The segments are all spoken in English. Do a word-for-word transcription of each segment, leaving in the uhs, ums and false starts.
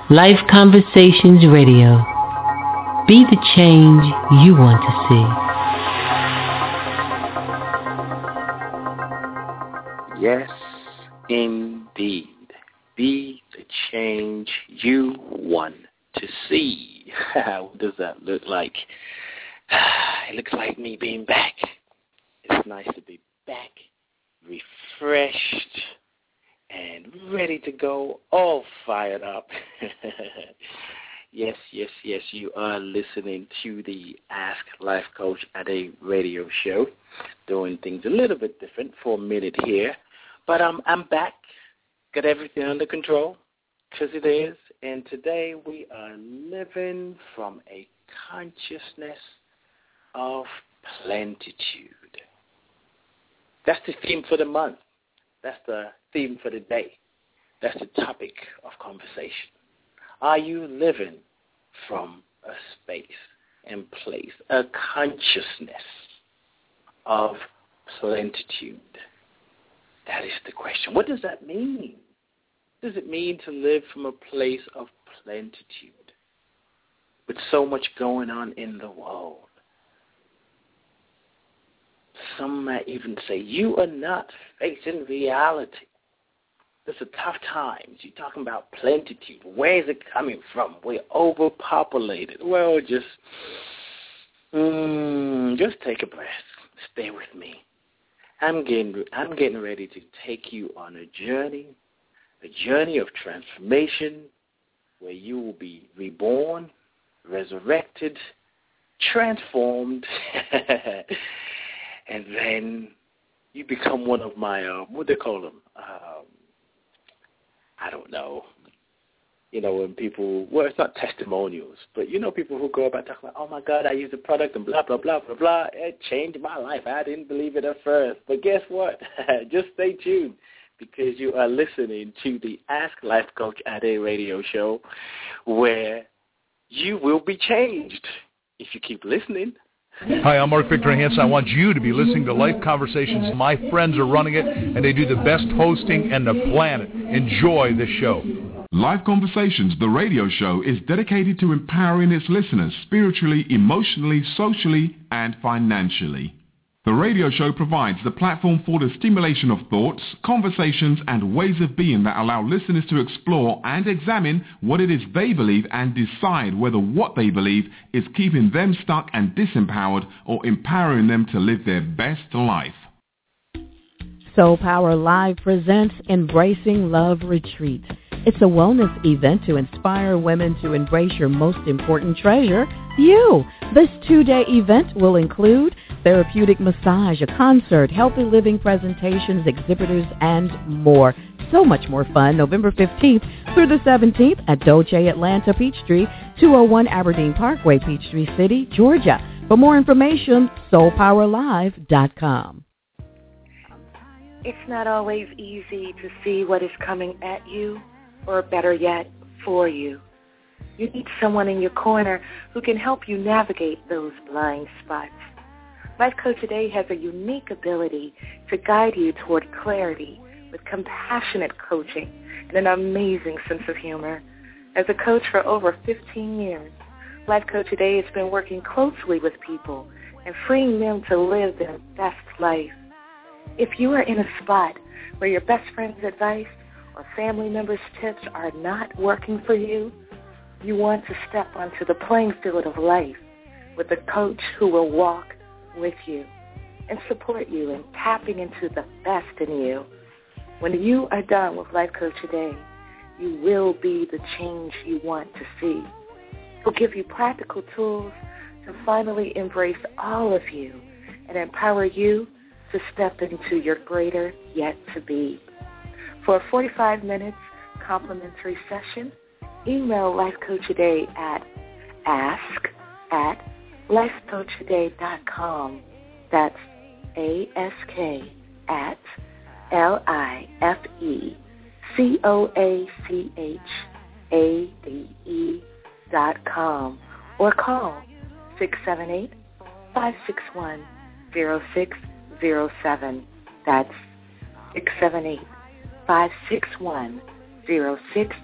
Life Conversations Radio. Be the change you want to see. Yes, indeed. Be the change you want to see. What does that look like? It looks like me being back. It's nice to be back, refreshed, and ready to go, all fired up. Yes, yes, yes, you are listening to the Ask Life Coach at a radio show, doing things a little bit different for a minute here. But um, I'm back, got everything under control, because it is. And today we are living from a consciousness of plenitude. That's the theme for the month. That's the theme for the day. That's the topic of conversation. Are you living from a space and place, a consciousness of plenitude? That is the question. What does that mean? What does it mean to live from a place of plenitude with so much going on in the world? Some might even say you are not facing reality. It's a tough times. You're talking about plenitude. Where is it coming from? We're overpopulated. Well, just, mm, just take a breath. Stay with me. I'm getting, I'm getting ready to take you on a journey, a journey of transformation, where you will be reborn, resurrected, transformed, and then you become one of my, uh, what do they call them? Um, I don't know. You know, when people, well, it's not testimonials, but you know people who go about talking about, oh, my God, I used the product and blah, blah, blah, blah, blah. It changed my life. I didn't believe it at first. But guess what? Just stay tuned, because you are listening to the Ask Life Coach at a radio show where you will be changed if you keep listening. Hi, I'm Mark Victor Hansen. I want you to be listening to Life Conversations. My friends are running it, and they do the best hosting in the planet. Enjoy the show. Life Conversations, the radio show, is dedicated to empowering its listeners spiritually, emotionally, socially, and financially. The radio show provides the platform for the stimulation of thoughts, conversations, and ways of being that allow listeners to explore and examine what it is they believe and decide whether what they believe is keeping them stuck and disempowered or empowering them to live their best life. Soul Power Live presents Embracing Love Retreat. It's a wellness event to inspire women to embrace your most important treasure, you. This two-day event will include therapeutic massage, a concert, healthy living presentations, exhibitors, and more. So much more fun, November fifteenth through the seventeenth at Dolce Atlanta Peachtree, two oh one Aberdeen Parkway, Peachtree City, Georgia. For more information, soul power live dot com. It's not always easy to see what is coming at you, or better yet, for you. You need someone in your corner who can help you navigate those blind spots. Life Coach Today has a unique ability to guide you toward clarity with compassionate coaching and an amazing sense of humor. As a coach for over fifteen years, Life Coach Today has been working closely with people and freeing them to live their best life. If you are in a spot where your best friend's advice or family members' tips are not working for you, you want to step onto the playing field of life with a coach who will walk with you and support you in tapping into the best in you. When you are done with Life Coach Today, you will be the change you want to see. He'll give you practical tools to finally embrace all of you and empower you to step into your greater yet to be. For a forty-five minutes complimentary session, email Life Coach Today at ask at life coach today dot com. That's A S K at L I F E C O A C H A D E dot com. Or call six seven eight, five six one, zero six zero seven. That's six seven eight, five six one, zero six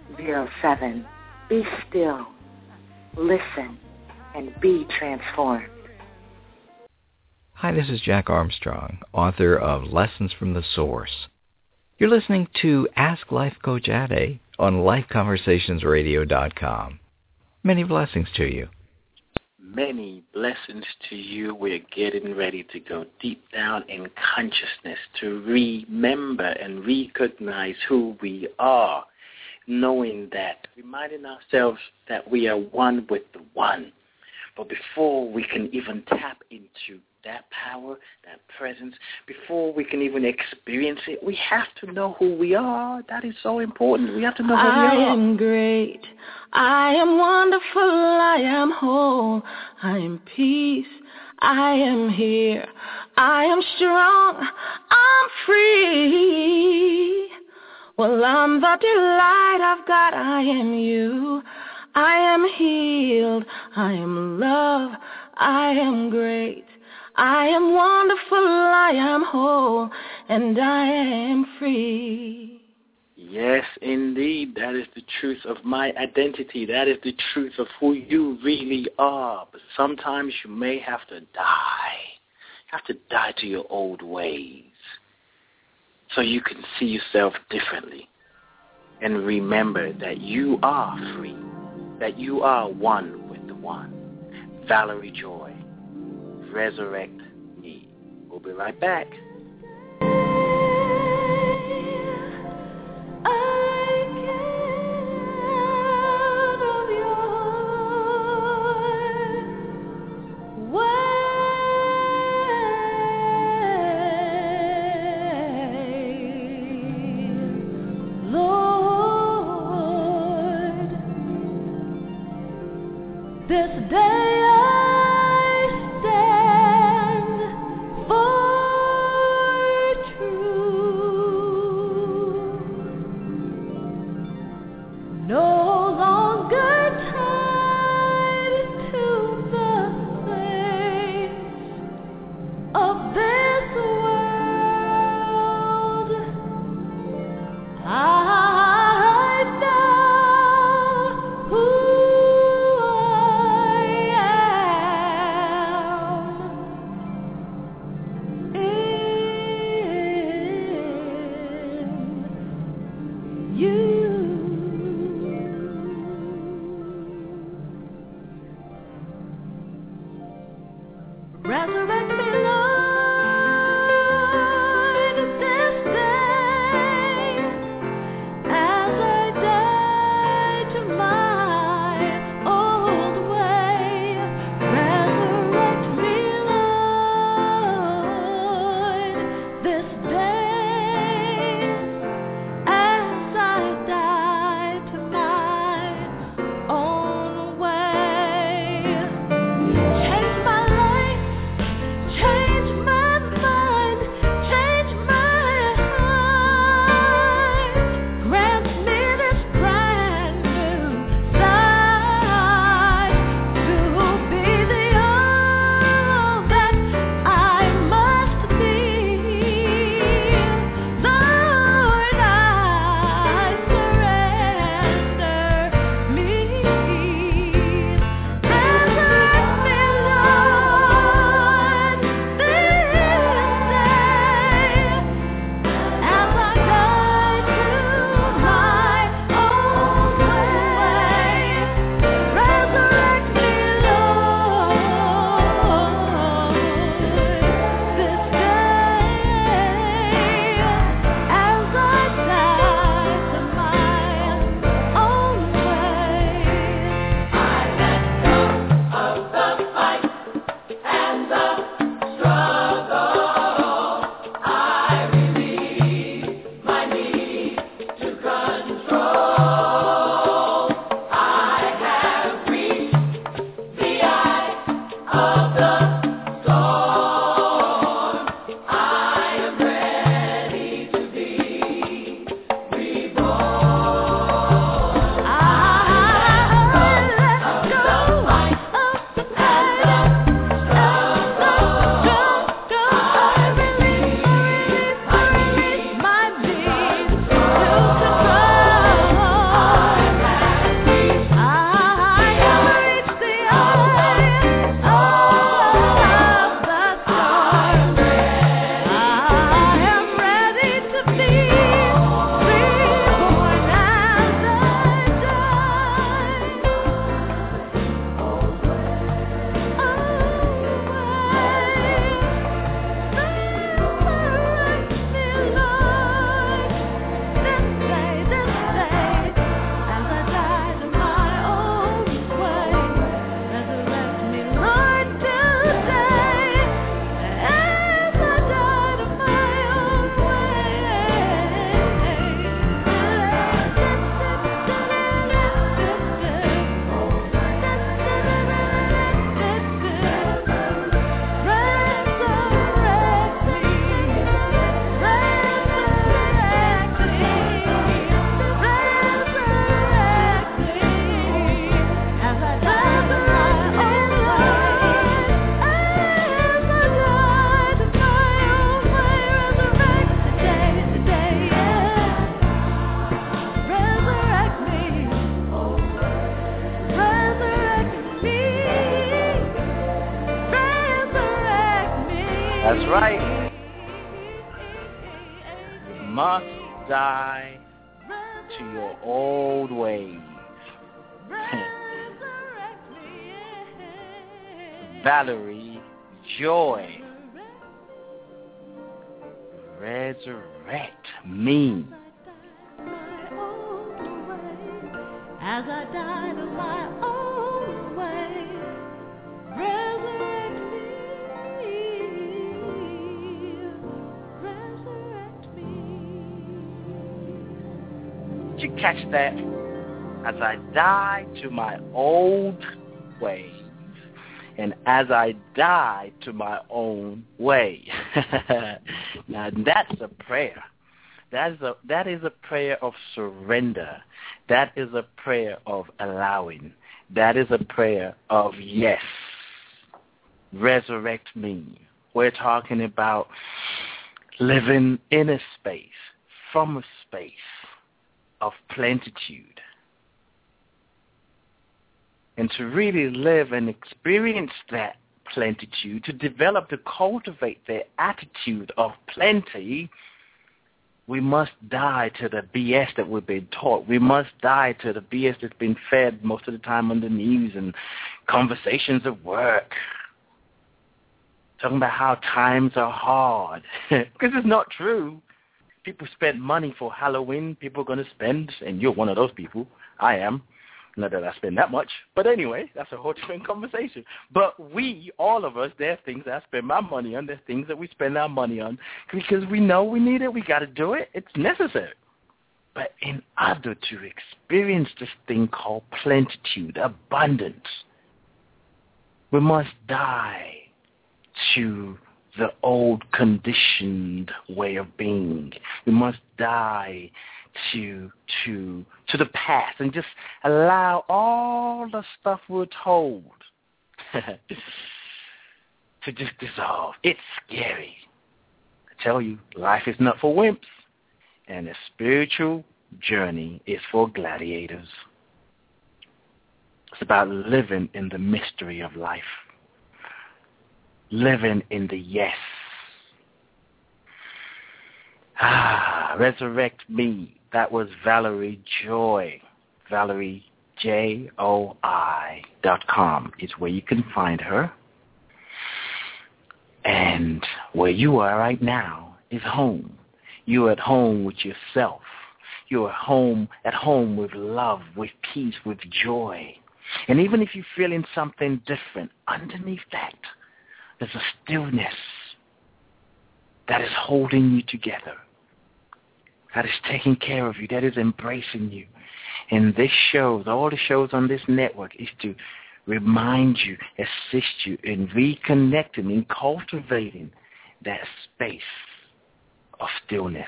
zero seven. Be still, listen, and be transformed. Hi, this is Jack Armstrong, author of Lessons from the Source. You're listening to Ask Life Coach Ade on life conversations radio dot com. Many blessings to you. Many blessings to you. We're getting ready to go deep down in consciousness to remember and recognize who we are, knowing that, reminding ourselves that we are one with the one. But before we can even tap into that power, that presence, before we can even experience it, we have to know who we are. That is so important. We have to know who we are. I am great. I am wonderful. I am whole. I am peace. I am here. I am strong. I'm free. Well, I'm the delight of God. I am you. I am healed. I am love. I am great. I am wonderful. I am whole. And I am free. Yes, indeed. That is the truth of my identity. That is the truth of who you really are. But sometimes you may have to die. You have to die to your old ways so you can see yourself differently. And remember that you are free, that you are one with the one. Valerie Joy, resurrect me. We'll be right back. This day I stand for truth, no longer tied to the things of this world. I know who I die to your old ways. Valerie Joy. Resurrect me. As I die to my own way, resurrect me, resurrect me. Did you catch that? As I die to my old ways, and as I die to my own way. Now that's a prayer. That is a, that is a prayer of surrender. That is a prayer of allowing. That is a prayer of yes. Resurrect me. We're talking about living in a space, from a space of plenitude. And to really live and experience that plenitude, to develop, to cultivate the attitude of plenty, we must die to the B S that we've been taught. We must die to the B S that's been fed most of the time on the news and conversations at work. Talking about how times are hard. Because it's not true. People spend money for Halloween. People are going to spend, and you're one of those people. I am. Not that I spend that much. But anyway, that's a whole different conversation. But we, all of us, there are things that I spend my money on. There are things that we spend our money on because we know we need it. We got to do it. It's necessary. But in order to experience this thing called plenitude, abundance, we must die to the old conditioned way of being. We must die to to to the past and just allow all the stuff we're told to just dissolve. It's scary. I tell you, life is not for wimps, and a spiritual journey is for gladiators. It's about living in the mystery of life, living in the yes. Ah, resurrect me. That was Valerie Joy. Valerie, J O I dot com is where you can find her. And where you are right now is home. You're at home with yourself. You're at home, at home with love, with peace, with joy. And even if you're feeling something different, underneath that, there's a stillness that is holding you together, that is taking care of you, that is embracing you. And this show, all the shows on this network, is to remind you, assist you in reconnecting, in cultivating that space of stillness.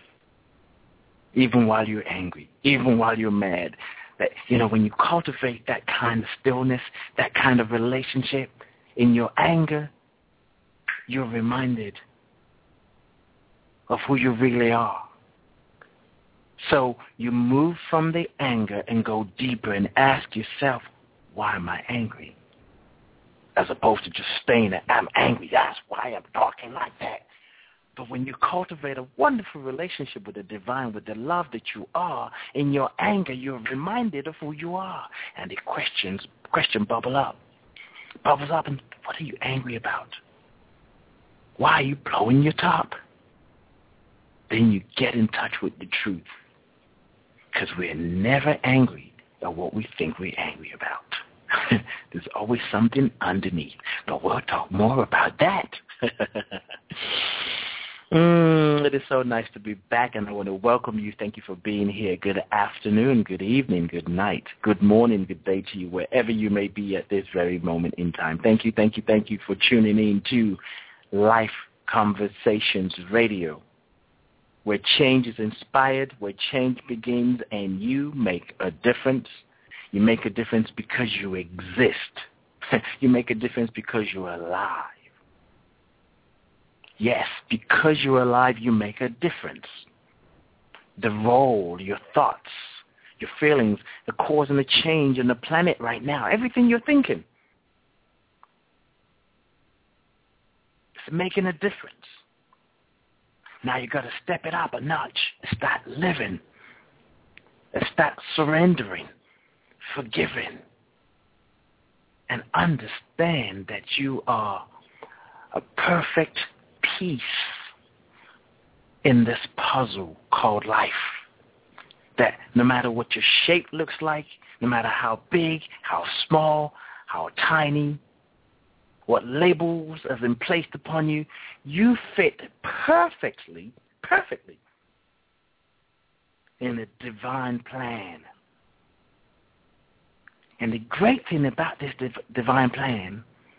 Even while you're angry, even while you're mad. That, you know, when you cultivate that kind of stillness, that kind of relationship, in your anger, you're reminded of who you really are. So you move from the anger and go deeper and ask yourself, why am I angry? As opposed to just staying there, I'm angry, that's why I'm talking like that. But when you cultivate a wonderful relationship with the divine, with the love that you are, in your anger, you're reminded of who you are. And the questions, question bubble up. Bubbles up, and what are you angry about? Why are you blowing your top? Then you get in touch with the truth. Because we're never angry at what we think we're angry about. There's always something underneath. But we'll talk more about that. mm, it is so nice to be back, and I want to welcome you. Thank you for being here. Good afternoon, good evening, good night, good morning, good day to you, wherever you may be at this very moment in time. Thank you, thank you, thank you for tuning in to Life Conversations Radio, where change is inspired, where change begins, and you make a difference. You make a difference because you exist. You make a difference because you're alive. Yes, because you're alive, you make a difference. The role, your thoughts, your feelings, the causing the change in the planet right now, everything you're thinking, it's making a difference. Now you got to step it up a notch. Start living. Start surrendering, forgiving, and understand that you are a perfect piece in this puzzle called life. That no matter what your shape looks like, no matter how big, how small, how tiny, what labels have been placed upon you, you fit perfectly, perfectly in the divine plan. And the great thing about this div- divine plan,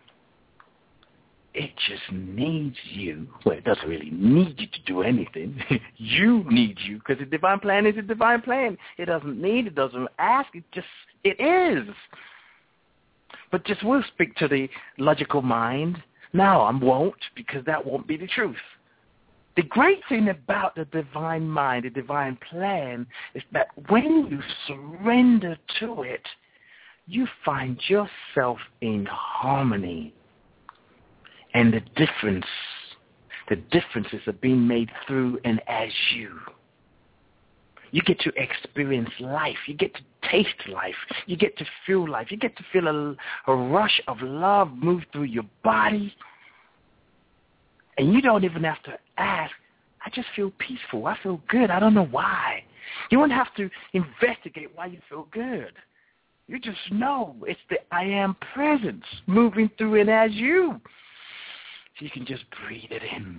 it just needs you. Well, it doesn't really need you to do anything. You need you, because the divine plan is a divine plan. It doesn't need, it doesn't ask, it just, it is. But just we'll speak to the logical mind. No, I won't, because that won't be the truth. The great thing about the divine mind, the divine plan, is that when you surrender to it, you find yourself in harmony. And the difference, the differences are being made through and as you. You get to experience life. You get to taste life. You get to feel life. You get to feel a, a rush of love move through your body. And you don't even have to ask, I just feel peaceful. I feel good. I don't know why. You don't have to investigate why you feel good. You just know it's the I am presence moving through and as you. So you can just breathe it in.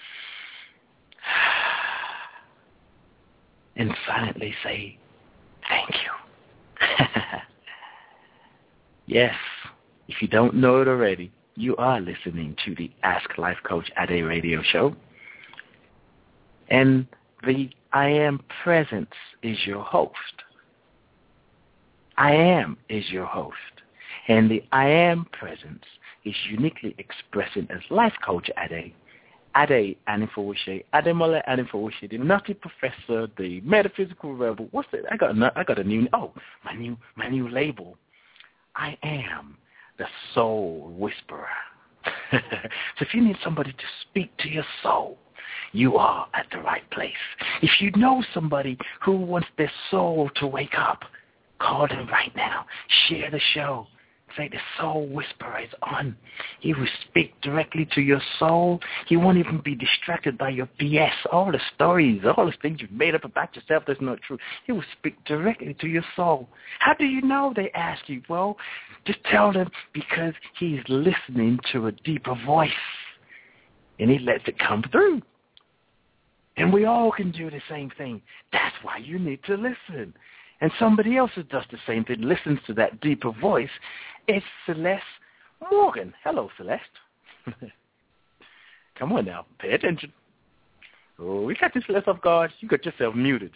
And silently say, thank you. Yes, if you don't know it already, you are listening to the Ask Life Coach Ade radio show. And the I Am Presence is your host. I Am is your host. And the I Am Presence is uniquely expressing as Life Coach Ade. Ade Anifowoshe, Ademola Anifowoshe, the naughty professor, the metaphysical rebel. What's it? I got a, I got a new, oh, my new, my new label. I am the soul whisperer. So if you need somebody to speak to your soul, you are at the right place. If you know somebody who wants their soul to wake up, call them right now. Share the show. Say the soul whisperer is on. He will speak directly to your soul. He won't even be distracted by your B S, all the stories, all the things you've made up about yourself that's not true. He will speak directly to your soul. How do you know, they ask you? Well, just tell them, because he's listening to a deeper voice, and he lets it come through. And we all can do the same thing. That's why you need to listen. And somebody else who does the same thing, listens to that deeper voice. It's Celeste Morgan. Hello, Celeste. Come on now. Pay attention. Oh, we got this Celeste off guard. You got yourself muted.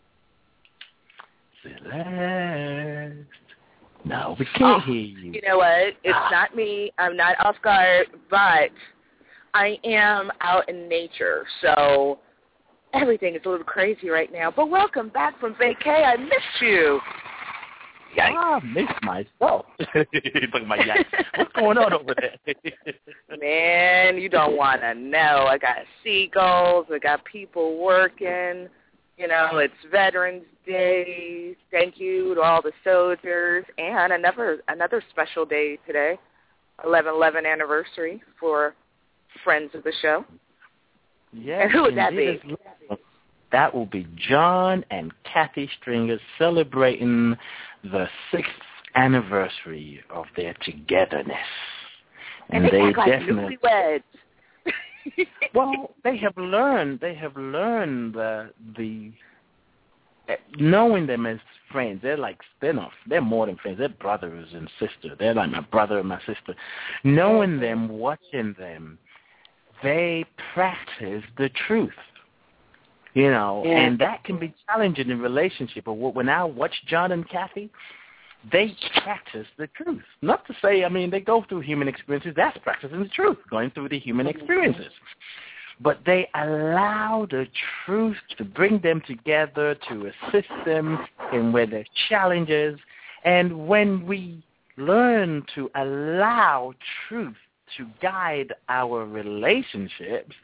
Celeste. No, we can't oh, hear you. You know what? It's ah. not me. I'm not off guard, but I am out in nature, so everything is a little crazy right now. But welcome back from vacay. I missed you. Yikes. I missed myself. Look at my yikes. What's going on over there? Man, you don't want to know. I got seagulls. I got people working. You know, it's Veterans Day. Thank you to all the soldiers. And another another special day today, eleven eleven anniversary for friends of the show. Yes, and who would that be? That will be John and Kathy Stringer celebrating the sixth anniversary of their togetherness. And, and they, they act definitely like newlyweds. Well, they have learned. They have learned the the knowing them as friends. They're like they're not. They're more than friends. They're brothers and sisters. They're like my brother and my sister. Knowing them, watching them, they practice the truth. You know, yeah. And that can be challenging in relationship. But when I watch John and Kathy, they practice the truth. Not to say, I mean, they go through human experiences. That's practicing the truth, going through the human experiences. But they allow the truth to bring them together, to assist them in where there's challenges. And when we learn to allow truth to guide our relationships,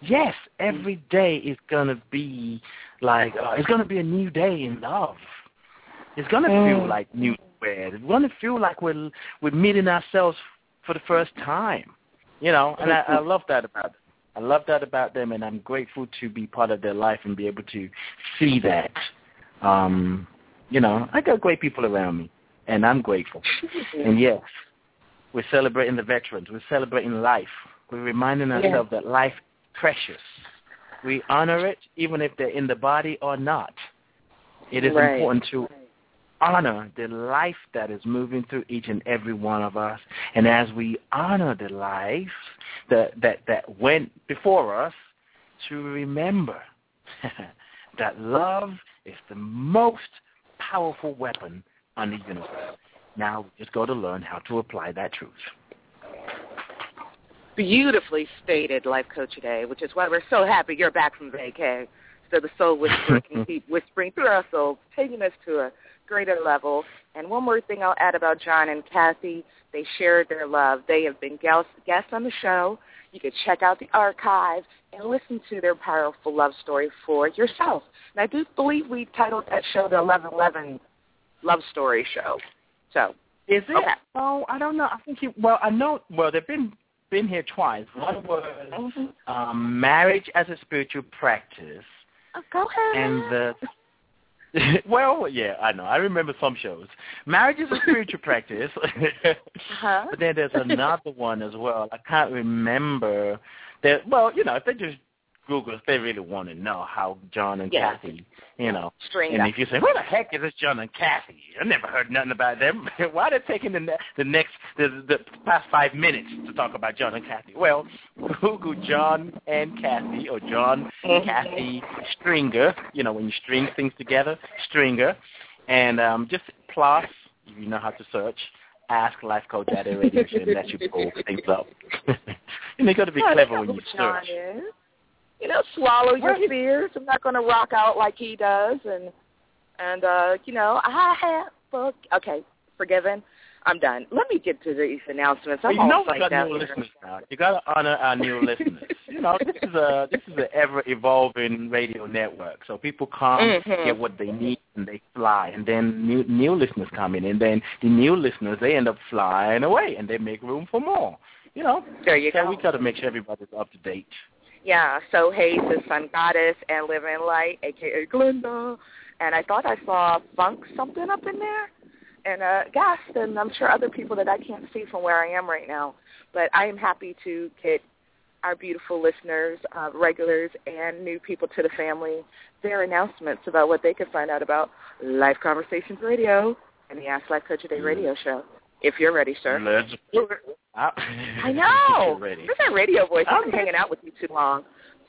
yes, every day is going to be like, uh, it's going to be a new day in love. It's going to mm. feel like newlywed. It's going to feel like we're, we're meeting ourselves for the first time, you know, and I, I love that about them. I love that about them, and I'm grateful to be part of their life and be able to see that. Um, you know, I got great people around me, and I'm grateful. And yes, we're celebrating the veterans. We're celebrating life. We're reminding ourselves yeah. that life is precious. We honor it, even if they're in the body or not. It is right. important to honor the life that is moving through each and every one of us. And as we honor the life that, that, that went before us, to remember that love is the most powerful weapon on the universe. Now we just got to learn how to apply that truth. Beautifully stated, Life Coach Today, which is why we're so happy you're back from vacay. So the soul whisperer can keep whispering through our souls, taking us to a greater level. And one more thing I'll add about John and Kathy. They shared their love. They have been guests on the show. You can check out the archive and listen to their powerful love story for yourself. And I do believe we titled that show the eleven eleven Love Story Show. So is it? Okay. Oh, I don't know. I think it, well, I know. Well, they've been been here twice. One was um, marriage as a spiritual practice. Oh, go ahead. And the well, yeah, I know. I remember some shows. Marriage is a spiritual practice. uh-huh. But then there's another one as well. I can't remember. That, well, you know, if they just Google, if they really want to know how John and yeah. Kathy, you know. String and up. if you say, what the heck is this John and Kathy? I never heard nothing about them. Why are they taking the, ne- the next, the, the past five minutes to talk about John and Kathy? Well, Google John and Kathy, or John and Kathy Stringer, you know, when you string things together, Stringer, and um, just plus, if you know how to search, Ask Life Coach at a radio show, and that should pull things up. You know, you got to be well, clever when you search. Is. You know, swallow your fears. I'm not going to rock out like he does, and and uh, you know, I have book. Okay, forgiven. I'm done. Let me get to these announcements. I'm well, you all know we got new listeners now. You got to honor our new listeners. You know, this is a this is an ever evolving radio network. So people come, mm-hmm. get what they need, and they fly. And then new new listeners come in, and then the new listeners, they end up flying away, and they make room for more. You know, there you so go. we got to make sure everybody's up to date. Yeah, so Hayes is Sun Goddess and Live in Light, a k a. Glenda. And I thought I saw Funk something up in there. And uh, Gast, and I'm sure other people that I can't see from where I am right now. But I am happy to get our beautiful listeners, uh, regulars, and new people to the family, their announcements about what they can find out about Life Conversations Radio and the Ask Life Coach Today radio show. If you're ready, sir. Let's do it. I know. Ready. Where's that radio voice? I've been hanging out with you too long.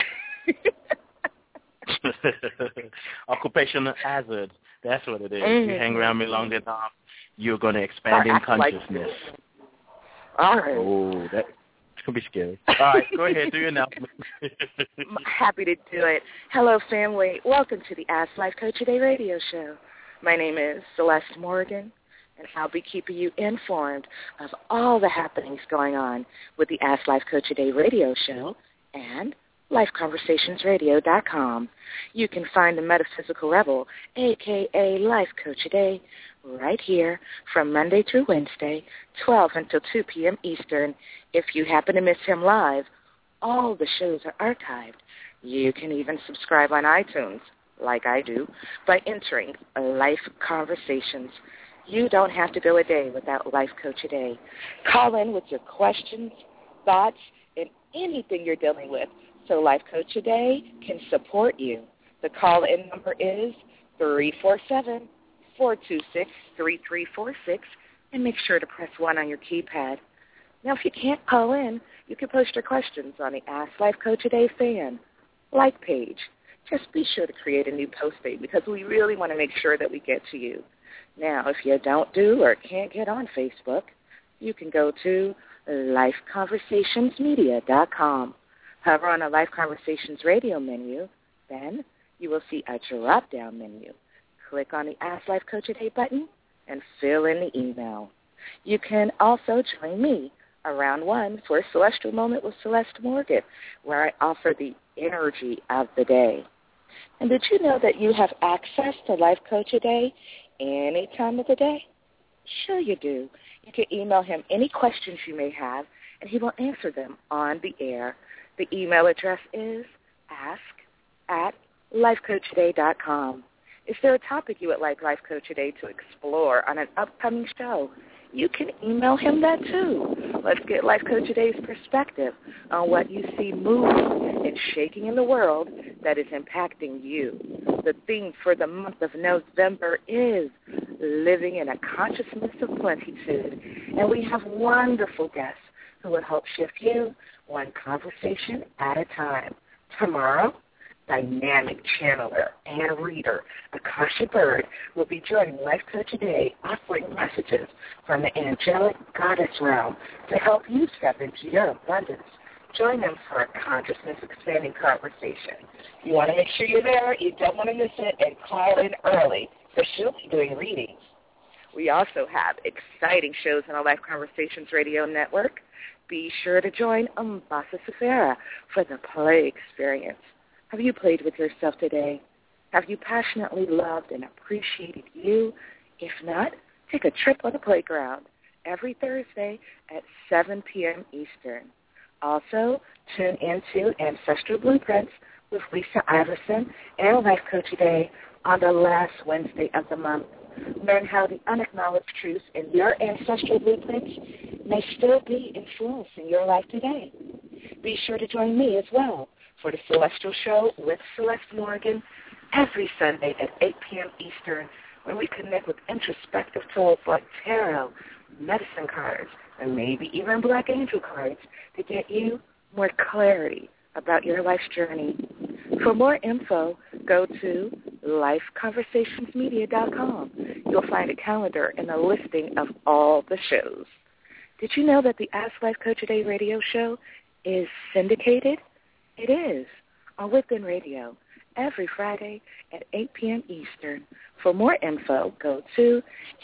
Occupational hazard. That's what it is. Mm-hmm. You hang around me long enough, you're going to expand in consciousness. Like All right. Oh, that's going to be scary. All right, go ahead. Do your announcement. I'm happy to do it. Hello, family. Welcome to the Ask Life Coach Today radio show. My name is Celeste Morgan, and I'll be keeping you informed of all the happenings going on with the Ask Life Coach Today radio show and life conversations radio dot com. You can find the Metaphysical Rebel, a k a. Life Coach Today, right here from Monday through Wednesday, twelve until two p.m. Eastern. If you happen to miss him live, all the shows are archived. You can even subscribe on iTunes, like I do, by entering Life Conversations. You don't have to go a day without Life Coach Today. Call in with your questions, thoughts, and anything you're dealing with so Life Coach Today can support you. The call-in number is three four seven, four two six, three three four six, and make sure to press one on your keypad. Now, if you can't call in, you can post your questions on the Ask Life Coach Today fan like page. Just be sure to create a new post date because we really want to make sure that we get to you. Now, if you don't do or can't get on Facebook, you can go to life conversations media dot com. Hover on the Life Conversations radio menu, then you will see a drop-down menu. Click on the Ask Life Coach Today button and fill in the email. You can also join me around one for a Celestial Moment with Celeste Morgan, where I offer the energy of the day. And did you know that you have access to Life Coach a Day any time of the day? Sure you do. You can email him any questions you may have, and he will answer them on the air. The email address is ask at life coach a day dot com. Is there a topic you would like Life Coach a Day to explore on an upcoming show? You can email him that too. Let's get Life Coach a Day's perspective on what you see moving and shaking in the world that is impacting you. The theme for the month of November is living in a consciousness of plenitude. And we have wonderful guests who will help shift you one conversation at a time. Tomorrow, dynamic channeler and reader Akasha Bird will be joining Life Coach a Day, offering messages from the angelic goddess realm to help you step into your abundance. Join them for a consciousness-expanding conversation. You want to make sure you're there. You don't want to miss it, and call in early, for she'll be doing readings. We also have exciting shows on our Life Conversations Radio Network. Be sure to join Umbasa Safara for the play experience. Have you played with yourself today? Have you passionately loved and appreciated you? If not, take a trip on the playground every Thursday at seven p.m. Eastern. Also, tune into Ancestral Blueprints with Lisa Iverson and Life Coach a Day on the last Wednesday of the month. Learn how the unacknowledged truths in your ancestral blueprints may still be influencing your life today. Be sure to join me as well for the Celestial Show with Celeste Morgan every Sunday at eight p.m. Eastern, where we connect with introspective tools like tarot, medicine cards, and maybe even Black Angel cards to get you more clarity about your life's journey. For more info, go to life conversations media dot com. You'll find a calendar and a listing of all the shows. Did you know that the Ask Life Coach a Day radio show is syndicated? It is on Within Radio every Friday at eight p.m. Eastern. For more info, go to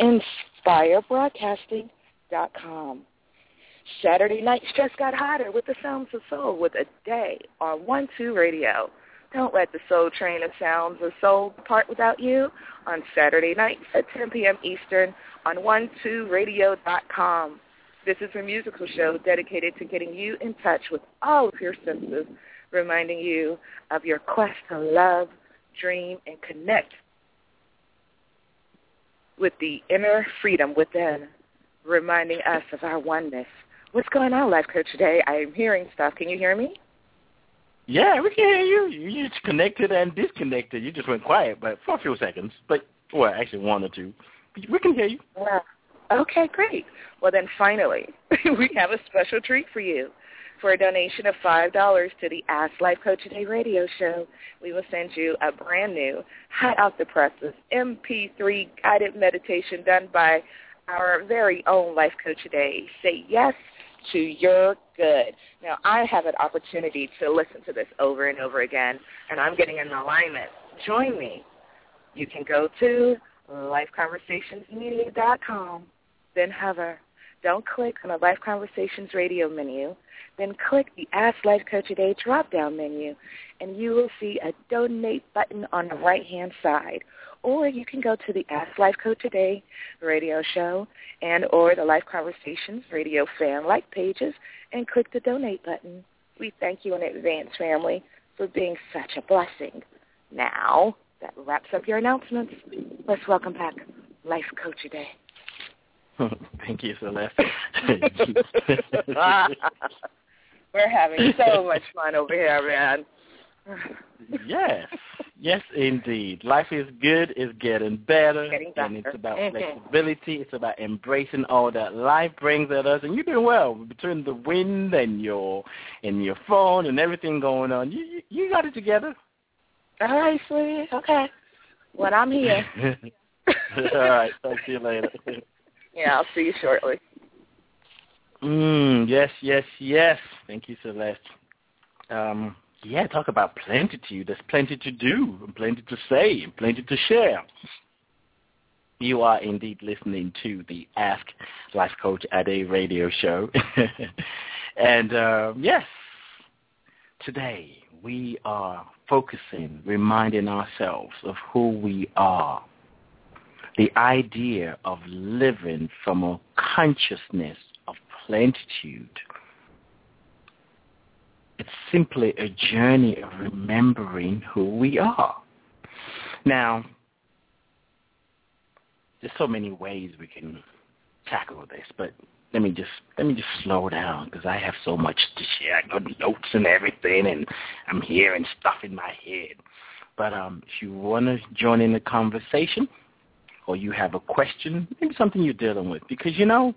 inspire broadcasting dot com. Saturday nights just got hotter with the Sounds of Soul with a day on one two Radio. Don't let the Soul Train of Sounds of Soul depart without you on Saturday nights at ten p.m. Eastern on one two radio dot com. This is a musical show dedicated to getting you in touch with all of your senses, reminding you of your quest to love, dream, and connect with the inner freedom within, reminding us of our oneness. What's going on, Life Coach today? I am hearing stuff. Can you hear me? Yeah, we can hear you. You just connected and disconnected. You just went quiet, but for a few seconds. But, well, actually one or two. We can hear you. Well, okay, great. Well, then finally, we have a special treat for you. For a donation of five dollars to the Ask Life Coach Today radio show, we will send you a brand new, hot off the presses, M P three guided meditation done by our very own Life Coach Today. Say yes to your good. Now, I have an opportunity to listen to this over and over again, and I'm getting in alignment. Join me. You can go to life conversations media dot com, then hover. Don't click on the Life Conversations radio menu. Then click the Ask Life Coach Today drop-down menu, and you will see a donate button on the right-hand side. Or you can go to the Ask Life Coach Today radio show and or the Life Conversations radio fan-like pages and click the donate button. We thank you in advance, family, for being such a blessing. Now, that wraps up your announcements. Let's welcome back Life Coach Today. Thank you, Celeste. We're having so much fun over here, man. Yes, yes, indeed. Life is good. It's getting better. Getting better. And it's about Mm-hmm. flexibility. It's about embracing all that life brings at us. And you're doing well. Between the wind and your and your phone and everything going on, you you, you got it together. All right, sweetie. Okay. Well, I'm here. All right. Talk to you later. Yeah, I'll see you shortly. Mm, yes, yes, yes. Thank you, Celeste. Um, yeah, talk about plenitude. There's plenty to do, and plenty to say, and plenty to share. You are indeed listening to the Ask Life Coach a Day radio show. And, uh, yes, today we are focusing, reminding ourselves of who we are, the idea of living from a consciousness of plenitude, it's simply a journey of remembering who we are. Now, there's so many ways we can tackle this, but let me just let me just slow down because I have so much to share. I got notes and everything, and I'm hearing stuff in my head. But um, if you want to join in the conversation, or you have a question, maybe something you're dealing with, because you know,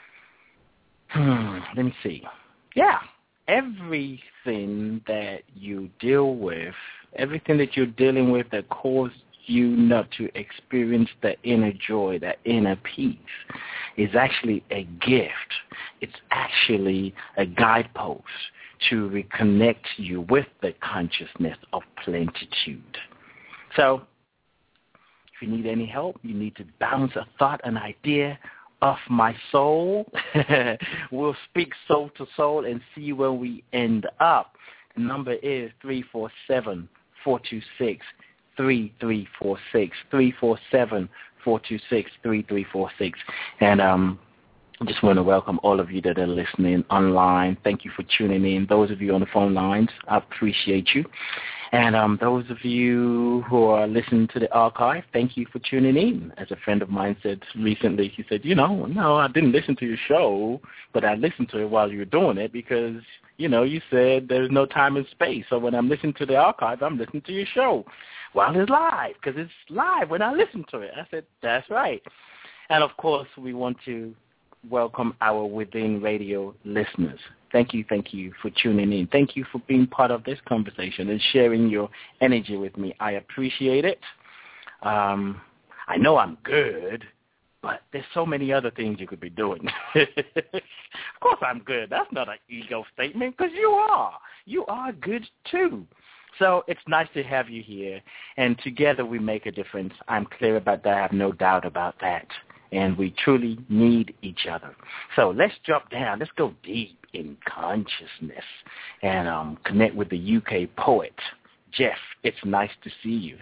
hmm, let me see. Yeah, everything that you deal with, everything that you're dealing with that caused you not to experience that inner joy, that inner peace, is actually a gift. It's actually a guidepost to reconnect you with the consciousness of plenitude. So if you need any help, you need to bounce a thought, an idea off my soul. We'll speak soul to soul and see where we end up. The number is three four seven, four two six, three three four six, three four seven, four two six, three three four six. And um, I just want to welcome all of you that are listening online. Thank you for tuning in. Those of you on the phone lines, I appreciate you. And um, those of you who are listening to the archive, thank you for tuning in. As a friend of mine said recently, he said, you know, no, I didn't listen to your show, but I listened to it while you were doing it because, you know, you said there's no time and space. So when I'm listening to the archive, I'm listening to your show while it's live because it's live when I listen to it. I said, that's right. And, of course, we want to welcome our Within Radio listeners. Thank you, thank you for tuning in. Thank you for being part of this conversation and sharing your energy with me. I appreciate it. Um, I know I'm good, but there's so many other things you could be doing. Of course I'm good. That's not an ego statement because you are. You are good too. So it's nice to have you here, and together we make a difference. I'm clear about that. I have no doubt about that. And we truly need each other. So let's drop down. Let's go deep in consciousness and um, connect with the U K poet, Jeff. It's nice to see you.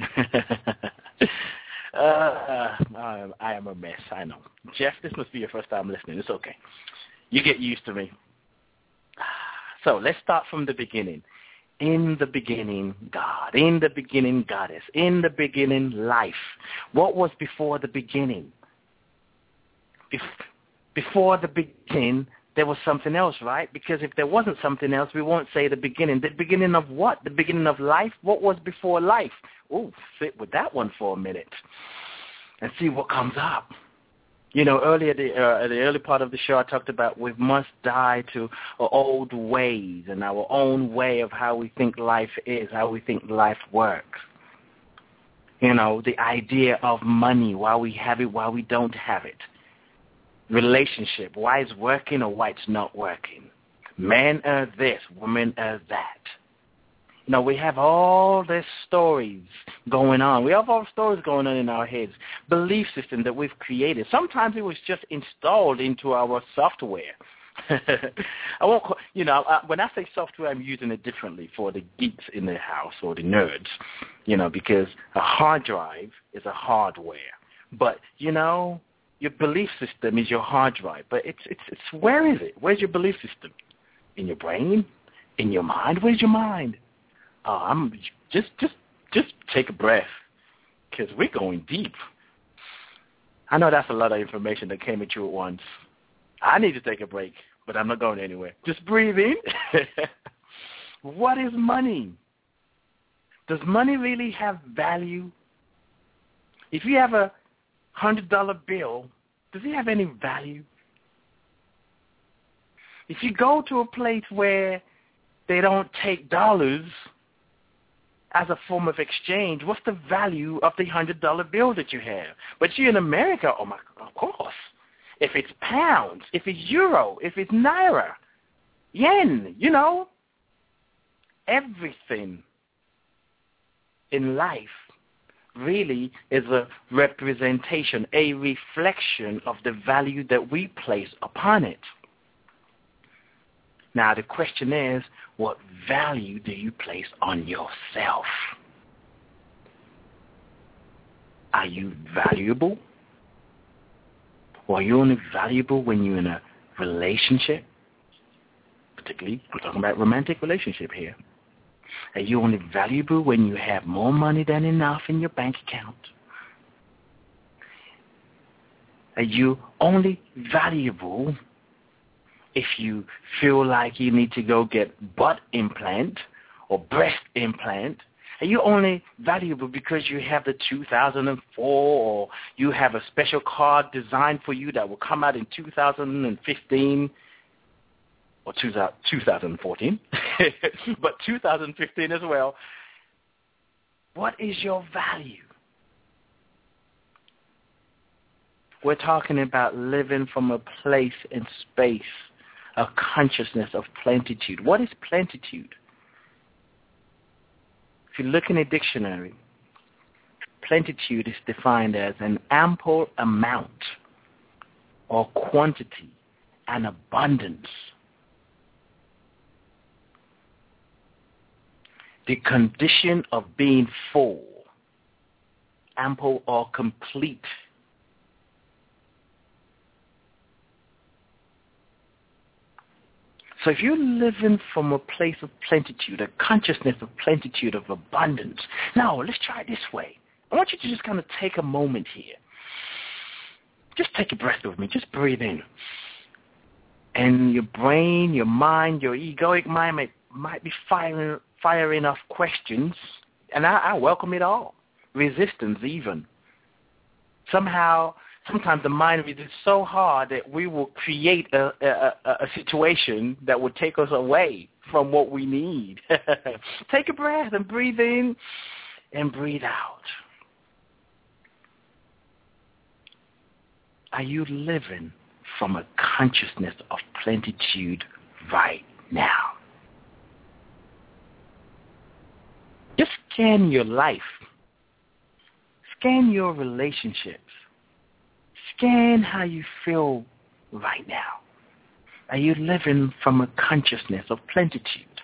uh, I, I am a mess, I know. Jeff, this must be your first time listening. It's okay. You get used to me. So let's start from the beginning. In the beginning, God. In the beginning, Goddess. In the beginning, life. What was before the beginning? Before the beginning, there was something else, right? Because if there wasn't something else, we won't say the beginning. The beginning of what? The beginning of life? What was before life? Oh, sit with that one for a minute and see what comes up. You know, earlier, the, uh, the early part of the show, I talked about we must die to our old ways and our own way of how we think life is, how we think life works. You know, the idea of money, why we have it, why we don't have it. Relationship, why it's working or why it's not working. Men are this, women are that. You know, we have all these stories going on. We have all stories going on in our heads. Belief system that we've created. Sometimes it was just installed into our software. I won't, call, you know, I, when I say software, I'm using it differently for the geeks in the house or the nerds, you know, because a hard drive is a hardware. But, you know, your belief system is your hard drive, but it's it's it's where is it? Where's your belief system? In your brain? In your mind? Where's your mind? Oh, I'm just just just take a breath, because we're going deep. I know that's a lot of information that came at you at once. I need to take a break, but I'm not going anywhere. Just breathe in. What is money? Does money really have value? If you have a hundred dollar bill, does it have any value? If you go to a place where they don't take dollars as a form of exchange, what's the value of the hundred dollar bill that you have? But you're in America, oh my, of course. If it's pounds, if it's euro, if it's naira, yen, you know, everything in life really is a representation, a reflection of the value that we place upon it. Now, the question is, what value do you place on yourself? Are you valuable? Or are you only valuable when you're in a relationship? Particularly, we're talking about romantic relationship here. Are you only valuable when you have more money than enough in your bank account? Are you only valuable if you feel like you need to go get butt implant or breast implant? Are you only valuable because you have the two thousand four or you have a special car designed for you that will come out in two thousand fifteen or two thousand fourteen, but two thousand fifteen as well? What is your value? We're talking about living from a place and space, a consciousness of plenitude. What is plenitude? If you look in a dictionary, plenitude is defined as an ample amount or quantity, an abundance. The condition of being full, ample or complete. So if you're living from a place of plenitude, a consciousness of plenitude, of abundance. Now, let's try it this way. I want you to just kind of take a moment here. Just take a breath with me. Just breathe in. And your brain, your mind, your egoic mind might, might be firing, firing off questions. And I, I welcome it all. Resistance even. Somehow, sometimes the mind is so hard that we will create a, a, a situation that will take us away from what we need. Take a breath and breathe in and breathe out. Are you living from a consciousness of plenitude right now? Just scan your life. Scan your relationships. Scan how you feel right now. Are you living from a consciousness of plenitude?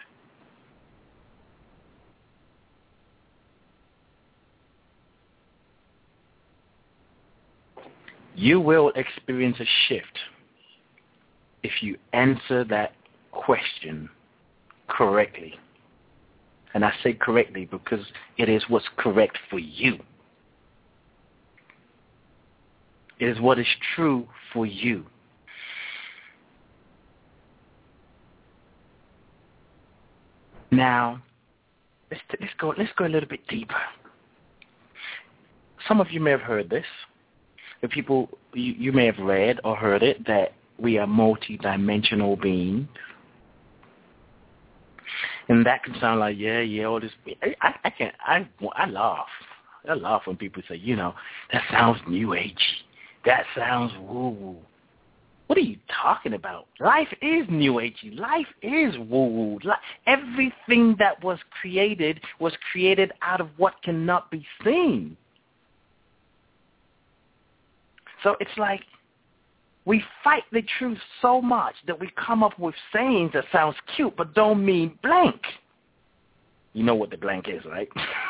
You will experience a shift if you answer that question correctly. And I say correctly because it is what's correct for you. It is what is true for you. Now, let's, let's go. Let's go a little bit deeper. Some of you may have heard this. The people you, you may have read or heard it that we are multi-dimensional beings, and that can sound like yeah, yeah, all this. I, I can't. I I laugh. I laugh when people say, you know, that sounds new agey. That sounds woo-woo. What are you talking about? Life is new agey. Life is woo-woo. Everything that was created was created out of what cannot be seen. So it's like we fight the truth so much that we come up with sayings that sounds cute but don't mean blank. You know what the blank is, right?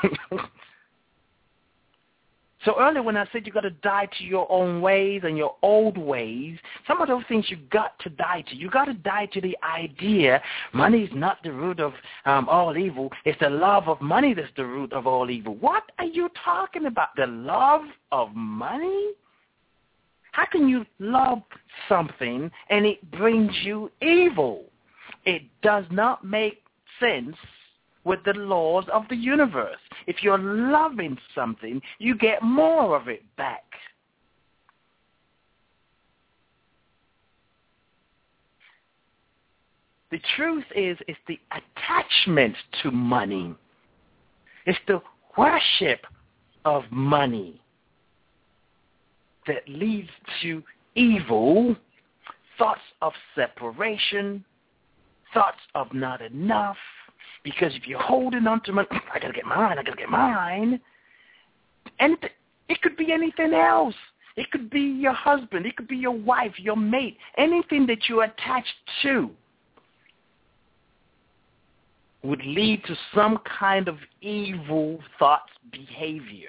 So earlier when I said you got to die to your own ways and your old ways, some of those things you got to die to. You got to die to the idea money is not the root of um, all evil. It's the love of money that's the root of all evil. What are you talking about? The love of money? How can you love something and it brings you evil? It does not make sense with the laws of the universe. If you're loving something, you get more of it back. The truth is, it's the attachment to money. It's the worship of money that leads to evil, thoughts of separation, thoughts of not enough. Because if you're holding on to money, I got to get mine, I got to get mine. And it could be anything else. It could be your husband. It could be your wife, your mate, anything that you're attached to. would lead to some kind of evil thoughts, behavior.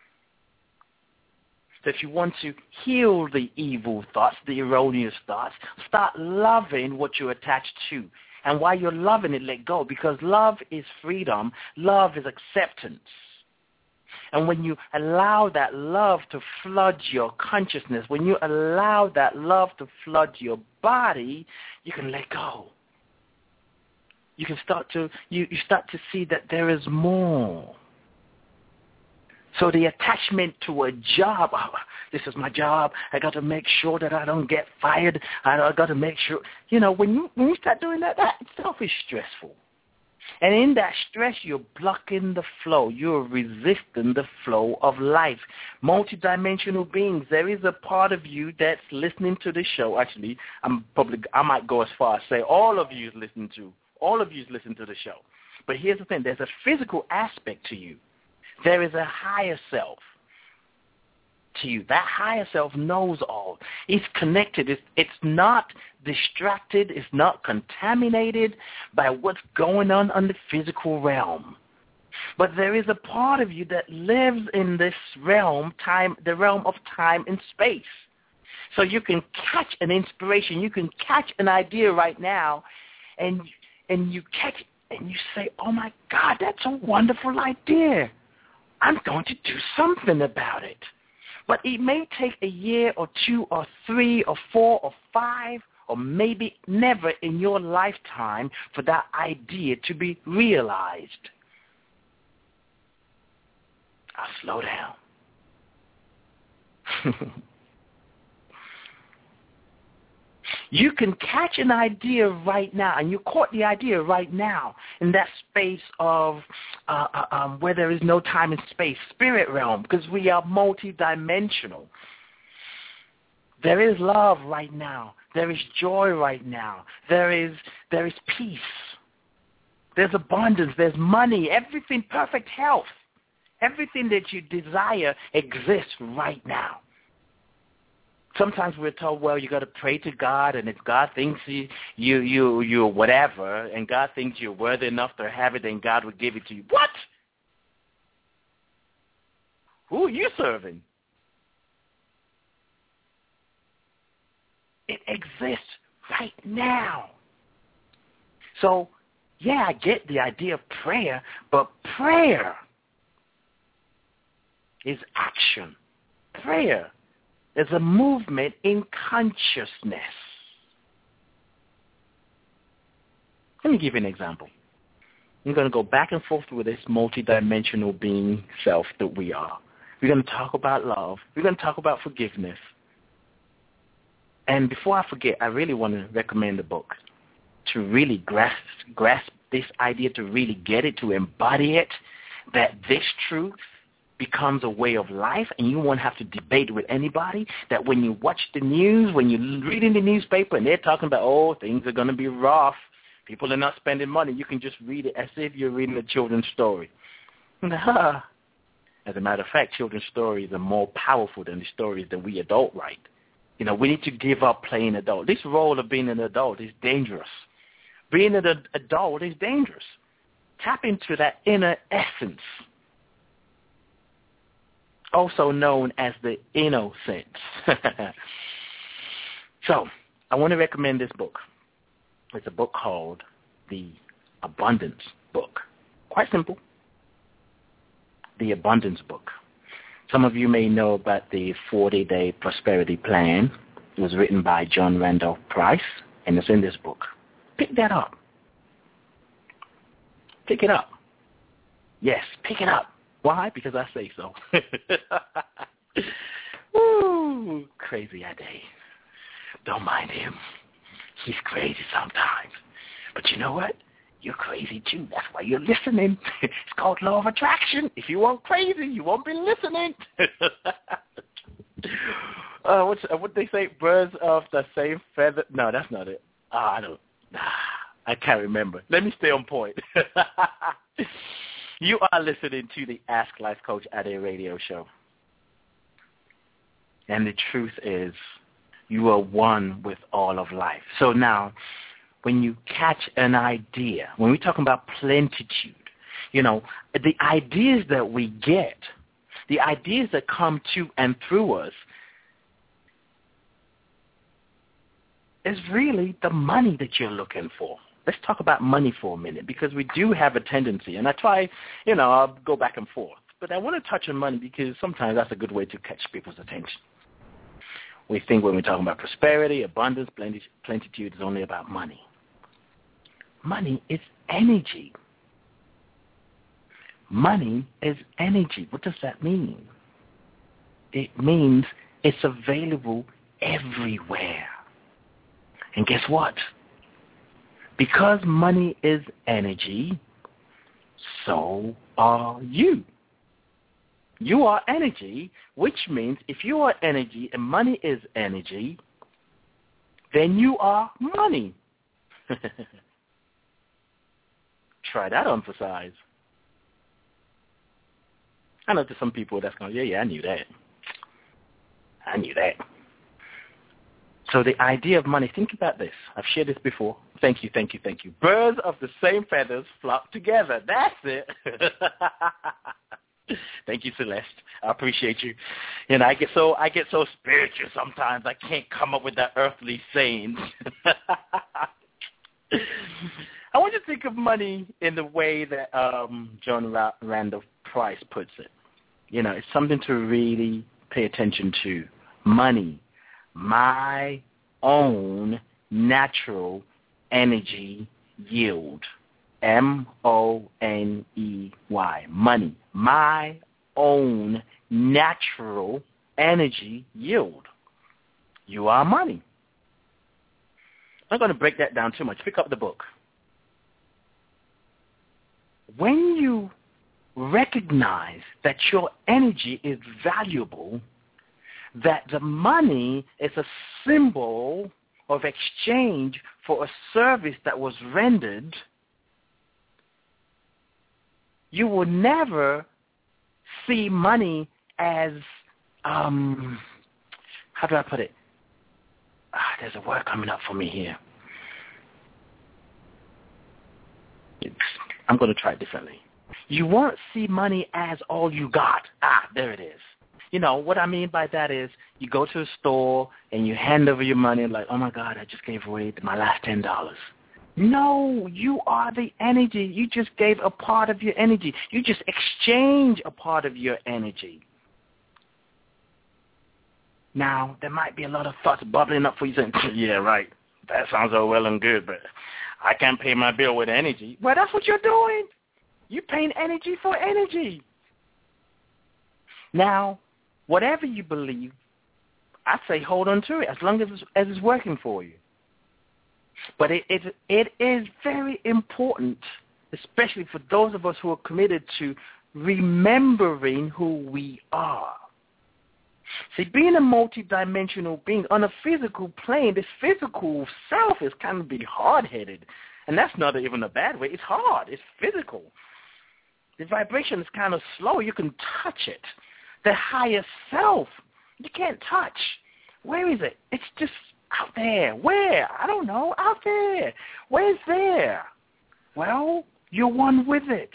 So if you want to heal the evil thoughts, the erroneous thoughts, start loving what you're attached to. And while you're loving it, let go, because love is freedom. Love is acceptance. And when you allow that love to flood your consciousness, when you allow that love to flood your body, you can let go. You can start to you, you start to see that there is more. So the attachment to a job, oh, this is my job. I got to make sure that I don't get fired. I, I got to make sure, you know, when you when you start doing that, that itself is stressful. And in that stress, you're blocking the flow. You're resisting the flow of life. Multidimensional beings. There is a part of you that's listening to this show. Actually, I'm probably I might go as far as say all of you is listening to all of you is listening to the show. But here's the thing: there's a physical aspect to you. There is a higher self to you. That higher self knows all. It's connected. It's, it's not distracted. It's not contaminated by what's going on on the physical realm. But there is a part of you that lives in this realm, time, the realm of time and space. So you can catch an inspiration. You can catch an idea right now, and and you catch it, and you say, oh, my God, that's a wonderful idea. I'm going to do something about it. But it may take a year or two or three or four or five or maybe never in your lifetime for that idea to be realized. I'll slow down. You can catch an idea right now, and you caught the idea right now in that space of uh, uh, um, where there is no time and space, spirit realm, because we are multidimensional. There is love right now. There is joy right now. There is there is peace. There's abundance. There's money. Everything, perfect health. Everything that you desire exists right now. Sometimes we're told, well, you got to pray to God, and if God thinks you, you, you, you're whatever, and God thinks you're worthy enough to have it, then God will give it to you. What? Who are you serving? It exists right now. So, yeah, I get the idea of prayer, but prayer is action. Prayer is a movement in consciousness. Let me give you an example. I'm going to go back and forth with this multidimensional being self that we are. We're going to talk about love. We're going to talk about forgiveness. And before I forget, I really want to recommend a book to really grasp, grasp this idea, to really get it, to embody it, that this truth becomes a way of life, and you won't have to debate with anybody, that when you watch the news, when you're reading the newspaper and they're talking about, oh, things are going to be rough, people are not spending money, you can just read it as if you're reading a children's story. As a matter of fact, children's stories are more powerful than the stories that we adult write. You know, we need to give up playing adult. This role of being an adult is dangerous. Being an adult is dangerous. Tap into that inner essence, also known as the innocence. So, I want to recommend this book. It's a book called The Abundance Book. Quite simple. The Abundance Book. Some of you may know about the forty-day prosperity plan. It was written by John Randolph Price, and it's in this book. Pick that up. Pick it up. Yes, pick it up. Why? Because I say so. Woo, crazy Ade. Don't mind him. He's crazy sometimes. But you know what? You're crazy too. That's why you're listening. It's called law of attraction. If you weren't crazy, you won't be listening. uh, what's, uh, what they say? Birds of the same feather. No, that's not it. Uh, I don't. Nah, I can't remember. Let me stay on point. You are listening to the Ask Life Coach Ade radio show. And the truth is, you are one with all of life. So now, when you catch an idea, when we're talking about plentitude, you know, the ideas that we get, the ideas that come to and through us, is really the money that you're looking for. Let's talk about money for a minute, because we do have a tendency, and I try, you know, I'll go back and forth. But I want to touch on money because sometimes that's a good way to catch people's attention. We think when we're talking about prosperity, abundance, plentitude is only about money. Money is energy. Money is energy. What does that mean? It means it's available everywhere. And guess what? Because money is energy, so are you. You are energy, which means if you are energy and money is energy, then you are money. Try that on for size. I know to some people that's going, yeah, yeah, I knew that. I knew that. So the idea of money, think about this. I've shared this before. Thank you, thank you, thank you. Birds of the same feathers flock together. That's it. Thank you, Celeste. I appreciate you. You know, I get so I get so spiritual sometimes. I can't come up with that earthly saying. I want you to think of money in the way that um, John Ra- Randolph Price puts it. You know, it's something to really pay attention to. Money, my own natural energy yield. M O N E Y, money, my own natural energy yield. You are money. I'm not going to break that down too much. Pick up the book. When you recognize that your energy is valuable, that the money is a symbol of exchange for a service that was rendered, you will never see money as, um, how do I put it? Ah, there's a word coming up for me here. It's, I'm going to try it differently. You won't see money as all you got. Ah, there it is. You know, what I mean by that is you go to a store and you hand over your money like, oh, my God, I just gave away my last ten dollars. No, you are the energy. You just gave a part of your energy. You just exchange a part of your energy. Now, there might be a lot of thoughts bubbling up for you saying, yeah, right, that sounds all well and good, but I can't pay my bill with energy. Well, that's what you're doing. You're paying energy for energy. Now, whatever you believe, I say hold on to it as long as it's, as it's working for you. But it, it it is very important, especially for those of us who are committed to remembering who we are. See, being a multidimensional being on a physical plane, this physical self is kind of be hard-headed. And that's not even a bad way. It's hard. It's physical. The vibration is kind of slow. You can touch it. The higher self, you can't touch. Where is it? It's just out there. Where? I don't know. Out there. Where's there? Well, you're one with it.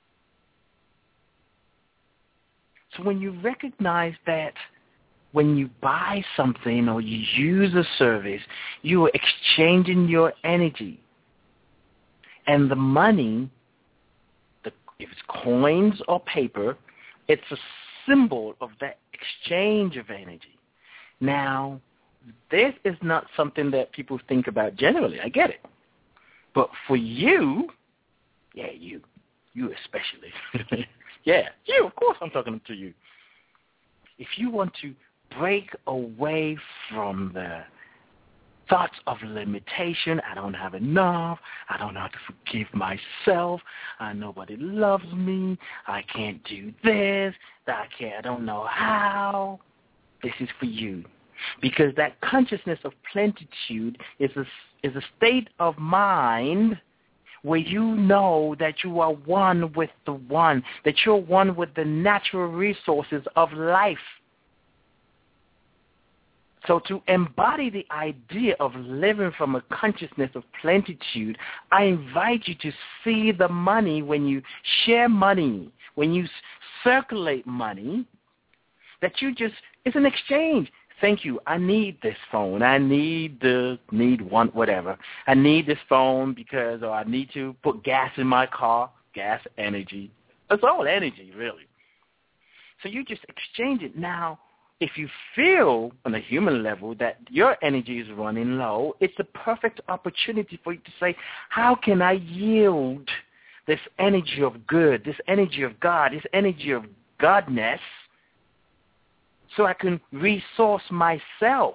So when you recognize that when you buy something or you use a service, you are exchanging your energy. And the money, the, if it's coins or paper, it's a symbol of that exchange of energy. Now, this is not something that people think about generally. I get it. But for you, yeah, you, you especially. Yeah, you, of course I'm talking to you. If you want to break away from the thoughts of limitation, I don't have enough, I don't know how to forgive myself, I nobody loves me, I can't do this, I can't, I don't know how, this is for you. Because that consciousness of plentitude is a, is a state of mind where you know that you are one with the one, that you're one with the natural resources of life. So to embody the idea of living from a consciousness of plenitude, I invite you to see the money when you share money, when you circulate money, that you just, it's an exchange. Thank you. I need this phone. I need the, need one, whatever. I need this phone because, or I need to put gas in my car. Gas, energy. It's all energy, really. So you just exchange it. Now, if you feel on a human level that your energy is running low, it's a perfect opportunity for you to say, how can I yield this energy of good, this energy of God, this energy of Godness, so I can resource myself?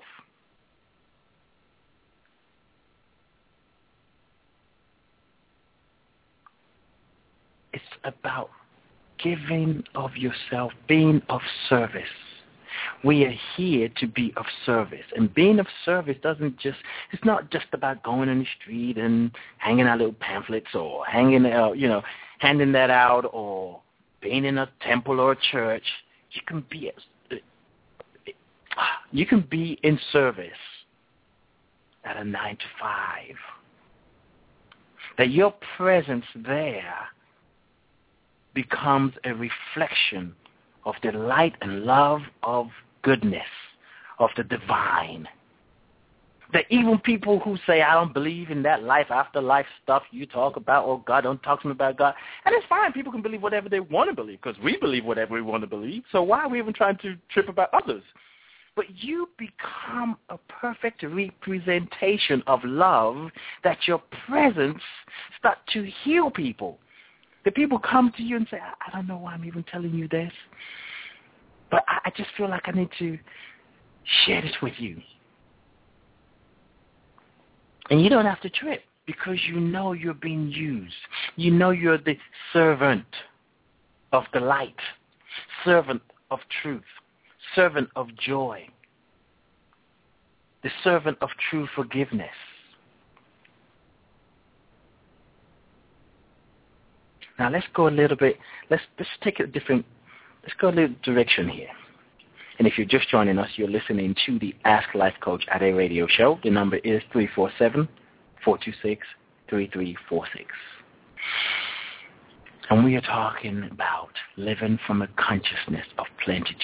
It's about giving of yourself, being of service. We are here to be of service. And being of service doesn't just, it's not just about going on the street and hanging out little pamphlets or hanging out, you know, handing that out or being in a temple or a church. You can be, you can be in service at a nine to five. That your presence there becomes a reflection of the light and love of goodness, of the divine. That even people who say, I don't believe in that life after life stuff you talk about, or God, don't talk to me about God. And it's fine. People can believe whatever they want to believe because we believe whatever we want to believe. So why are we even trying to trip about others? But you become a perfect representation of love, that your presence starts to heal people. The people come to you and say, I don't know why I'm even telling you this, but I, I just feel like I need to share this with you. And you don't have to trip because you know you're being used. You know you're the servant of the light, servant of truth, servant of joy, the servant of true forgiveness. Now let's go a little bit, let's, let's take a different, let's go a little direction here. And if you're just joining us, you're listening to the Ask Life Coach at a radio show. The number is three four seven, four two six, three three four six. And we are talking about living from a consciousness of plenitude.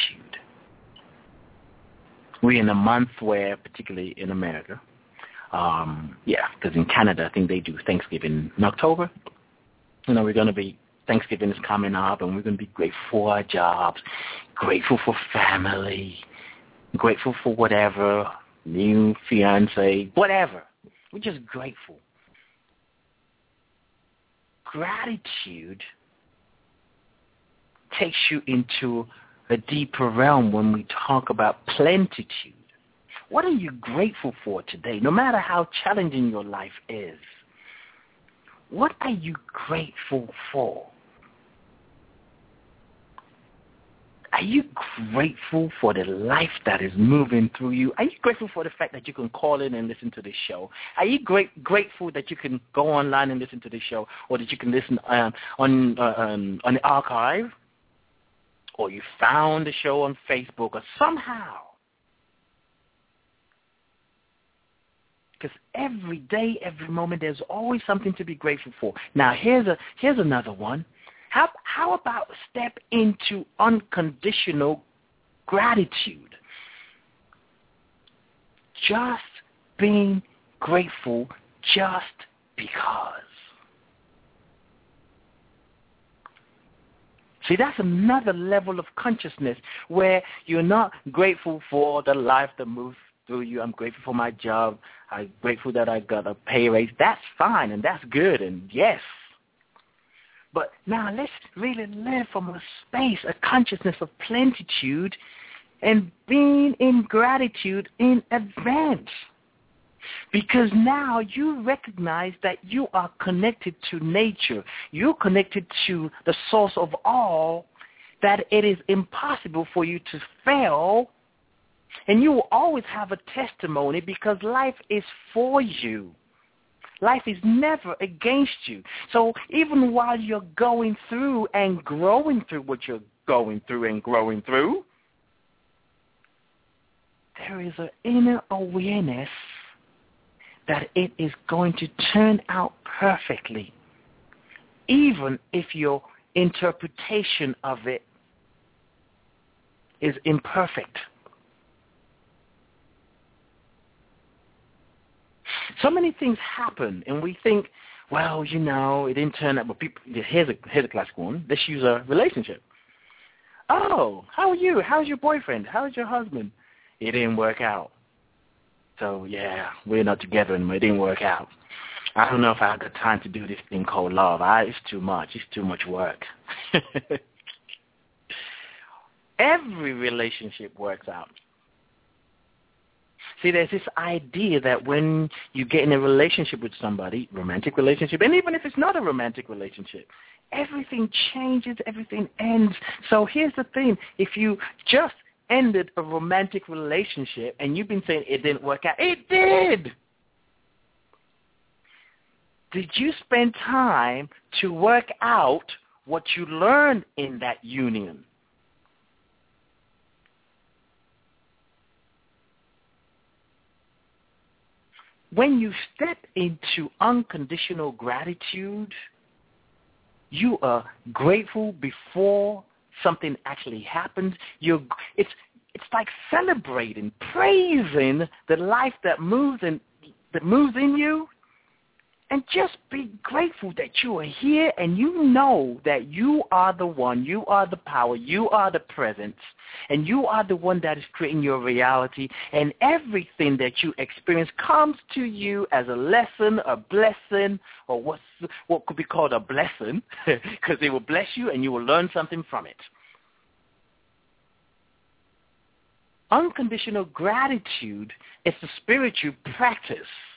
We're in a month where, particularly in America, um, yeah, because in Canada, I think they do Thanksgiving in October. You know, we're going to be, Thanksgiving is coming up, and we're going to be grateful for our jobs, grateful for family, grateful for whatever, new fiance, whatever. We're just grateful. Gratitude takes you into a deeper realm when we talk about plenitude. What are you grateful for today, no matter how challenging your life is? What are you grateful for? Are you grateful for the life that is moving through you? Are you grateful for the fact that you can call in and listen to this show? Are you great, grateful that you can go online and listen to this show, or that you can listen um, on uh, um, on the archive, or you found the show on Facebook, or somehow? Because every day, every moment, there's always something to be grateful for. Now, here's a here's another one. How how about step into unconditional gratitude? Just being grateful just because. See, that's another level of consciousness where you're not grateful for the life that moves through you. I'm grateful for my job. I'm grateful that I got a pay raise. That's fine, and that's good, and yes. But now let's really live from a space, a consciousness of plenitude and being in gratitude in advance. Because now you recognize that you are connected to nature. You're connected to the source of all, that it is impossible for you to fail. And you will always have a testimony because life is for you. Life is never against you. So even while you're going through and growing through what you're going through and growing through, there is an inner awareness that it is going to turn out perfectly, even if your interpretation of it is imperfect. So many things happen, and we think, well, you know, it didn't turn out. But people, here's a here's a classic one. Let's use a relationship. Oh, how are you? How's your boyfriend? How's your husband? It didn't work out. So yeah, we're not together anymore. It didn't work out. I don't know if I have the time to do this thing called love. I, it's too much. It's too much work. Every relationship works out. See, there's this idea that when you get in a relationship with somebody, romantic relationship, and even if it's not a romantic relationship, everything changes, everything ends. So here's the thing. If you just ended a romantic relationship and you've been saying it didn't work out, it did. Did you spend time to work out what you learned in that union? When you step into unconditional gratitude, you are grateful before something actually happens. You're, it's, it's like celebrating, praising the life that moves in, that moves in you. And just be grateful that you are here and you know that you are the one, you are the power, you are the presence, and you are the one that is creating your reality. And everything that you experience comes to you as a lesson, a blessing, or what's, what could be called a blessing, because it will bless you and you will learn something from it. Unconditional gratitude is a spiritual practice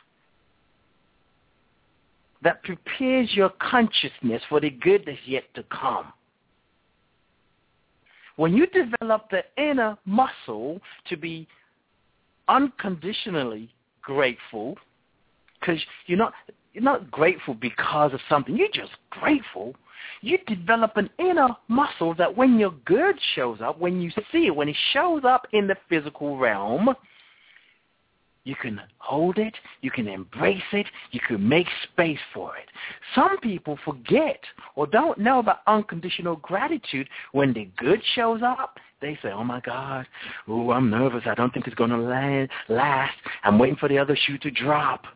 that prepares your consciousness for the good that's yet to come. When you develop the inner muscle to be unconditionally grateful, because you're not, you're not grateful because of something, you're just grateful, you develop an inner muscle that when your good shows up, when you see it, when it shows up in the physical realm, you can hold it, you can embrace it, you can make space for it. Some people forget or don't know about unconditional gratitude. When the good shows up, they say, oh my God, oh, I'm nervous, I don't think it's going to last, I'm waiting for the other shoe to drop.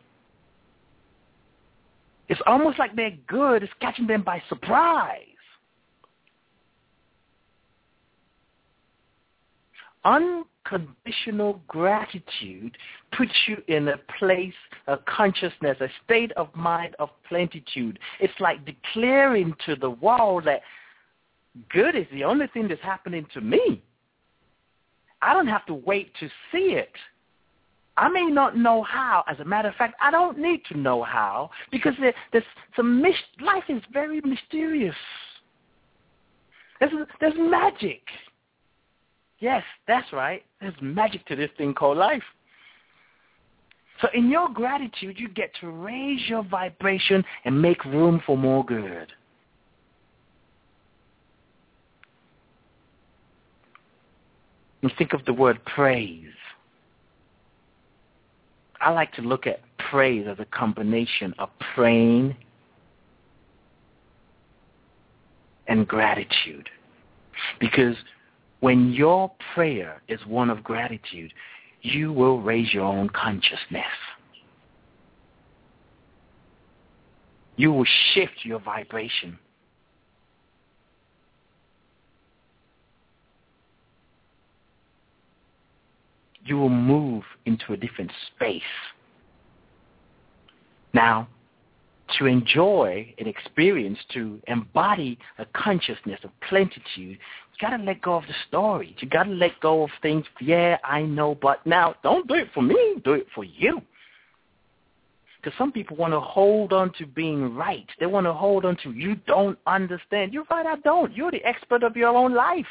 It's almost like their good is catching them by surprise. Unconditional gratitude puts you in a place of consciousness, a state of mind of plenitude. It's like declaring to the world that good is the only thing that's happening to me. I don't have to wait to see it. I may not know how. As a matter of fact, I don't need to know how, because there, there's some mis- life is very mysterious. There's, there's magic. Yes, that's right. There's magic to this thing called life. So in your gratitude, you get to raise your vibration and make room for more good. And think of the word praise. I like to look at praise as a combination of praying and gratitude. Because when your prayer is one of gratitude, you will raise your own consciousness. You will shift your vibration. You will move into a different space. Now, to enjoy an experience, to embody a consciousness of plenitude, you got to let go of the story. You got to let go of things, yeah, I know, but now don't do it for me, do it for you. Because some people want to hold on to being right. They want to hold on to, you don't understand. You're right, I don't. You're the expert of your own life.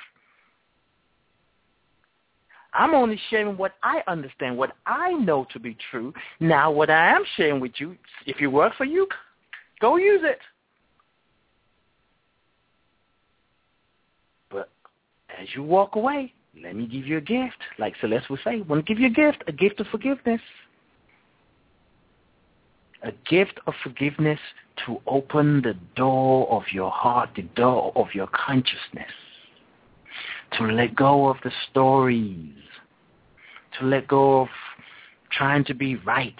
I'm only sharing what I understand, what I know to be true. Now, what I am sharing with you, if it works for you, go use it. But as you walk away, let me give you a gift. Like Celeste would say, I want to give you a gift, a gift of forgiveness. A gift of forgiveness to open the door of your heart, the door of your consciousness. To let go of the stories. To let go of trying to be right.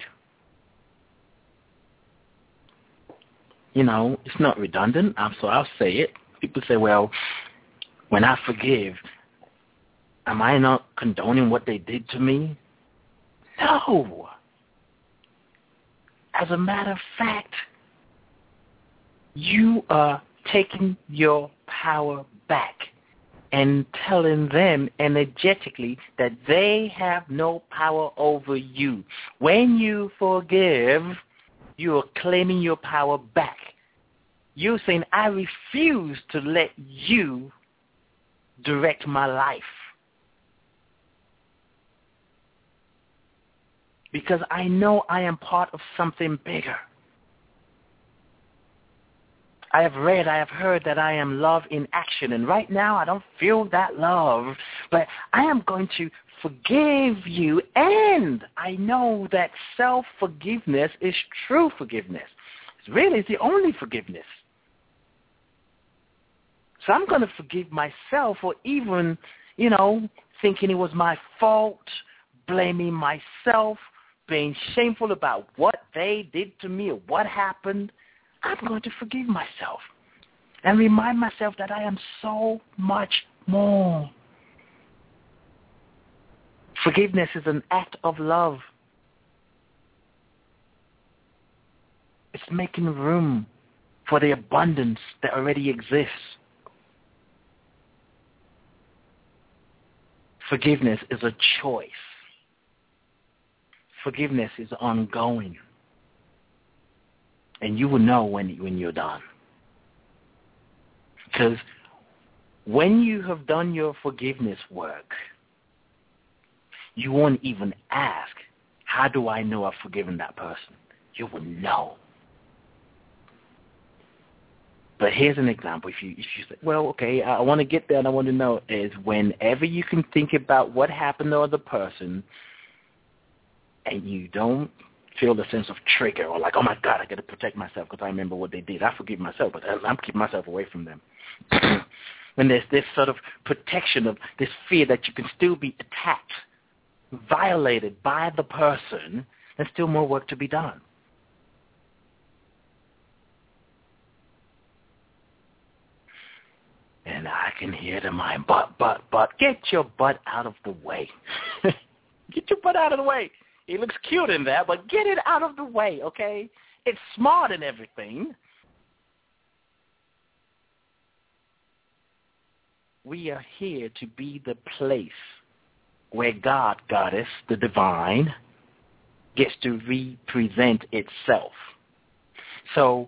You know, it's not redundant, so I'll say it. People say, well, when I forgive, am I not condoning what they did to me? No. As a matter of fact, you are taking your power back and telling them energetically that they have no power over you. When you forgive, you are claiming your power back. You're saying, I refuse to let you direct my life. Because I know I am part of something bigger. I have read, I have heard that I am love in action. And right now I don't feel that love. But I am going to forgive you. And I know that self-forgiveness is true forgiveness. It's really it's the only forgiveness. So I'm going to forgive myself for even, you know, thinking it was my fault, blaming myself, being shameful about what they did to me or what happened. I'm going to forgive myself and remind myself that I am so much more. Forgiveness is an act of love. It's making room for the abundance that already exists. Forgiveness is a choice. Forgiveness is ongoing. And you will know when, when you're done. Because when you have done your forgiveness work, you won't even ask, how do I know I've forgiven that person? You will know. But here's an example. If you if you say, well, okay, I want to get there and I want to know, is whenever you can think about what happened to the other person and you don't feel the sense of trigger or like, oh, my God, I got to protect myself because I remember what they did. I forgive myself, but I'm keeping myself away from them. When there's this sort of protection of this fear that you can still be attacked, violated by the person, there's still more work to be done. And I can hear the mind, but, but, but, get your butt out of the way. Get your butt out of the way. It looks cute in there, but get it out of the way, okay? It's smart and everything. We are here to be the place where God, Goddess, the divine, gets to represent itself. So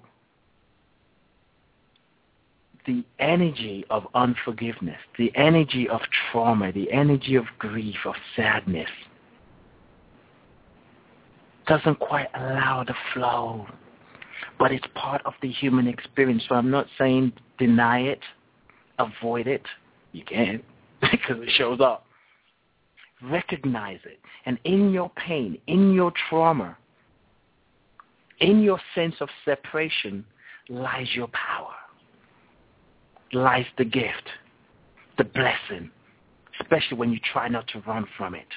the energy of unforgiveness, the energy of trauma, the energy of grief, of sadness, doesn't quite allow the flow. But it's part of the human experience. So I'm not saying deny it, avoid it. You can't because it shows up. Recognize it. And in your pain, in your trauma, in your sense of separation lies your power. Lies the gift, the blessing, especially when you try not to run from it.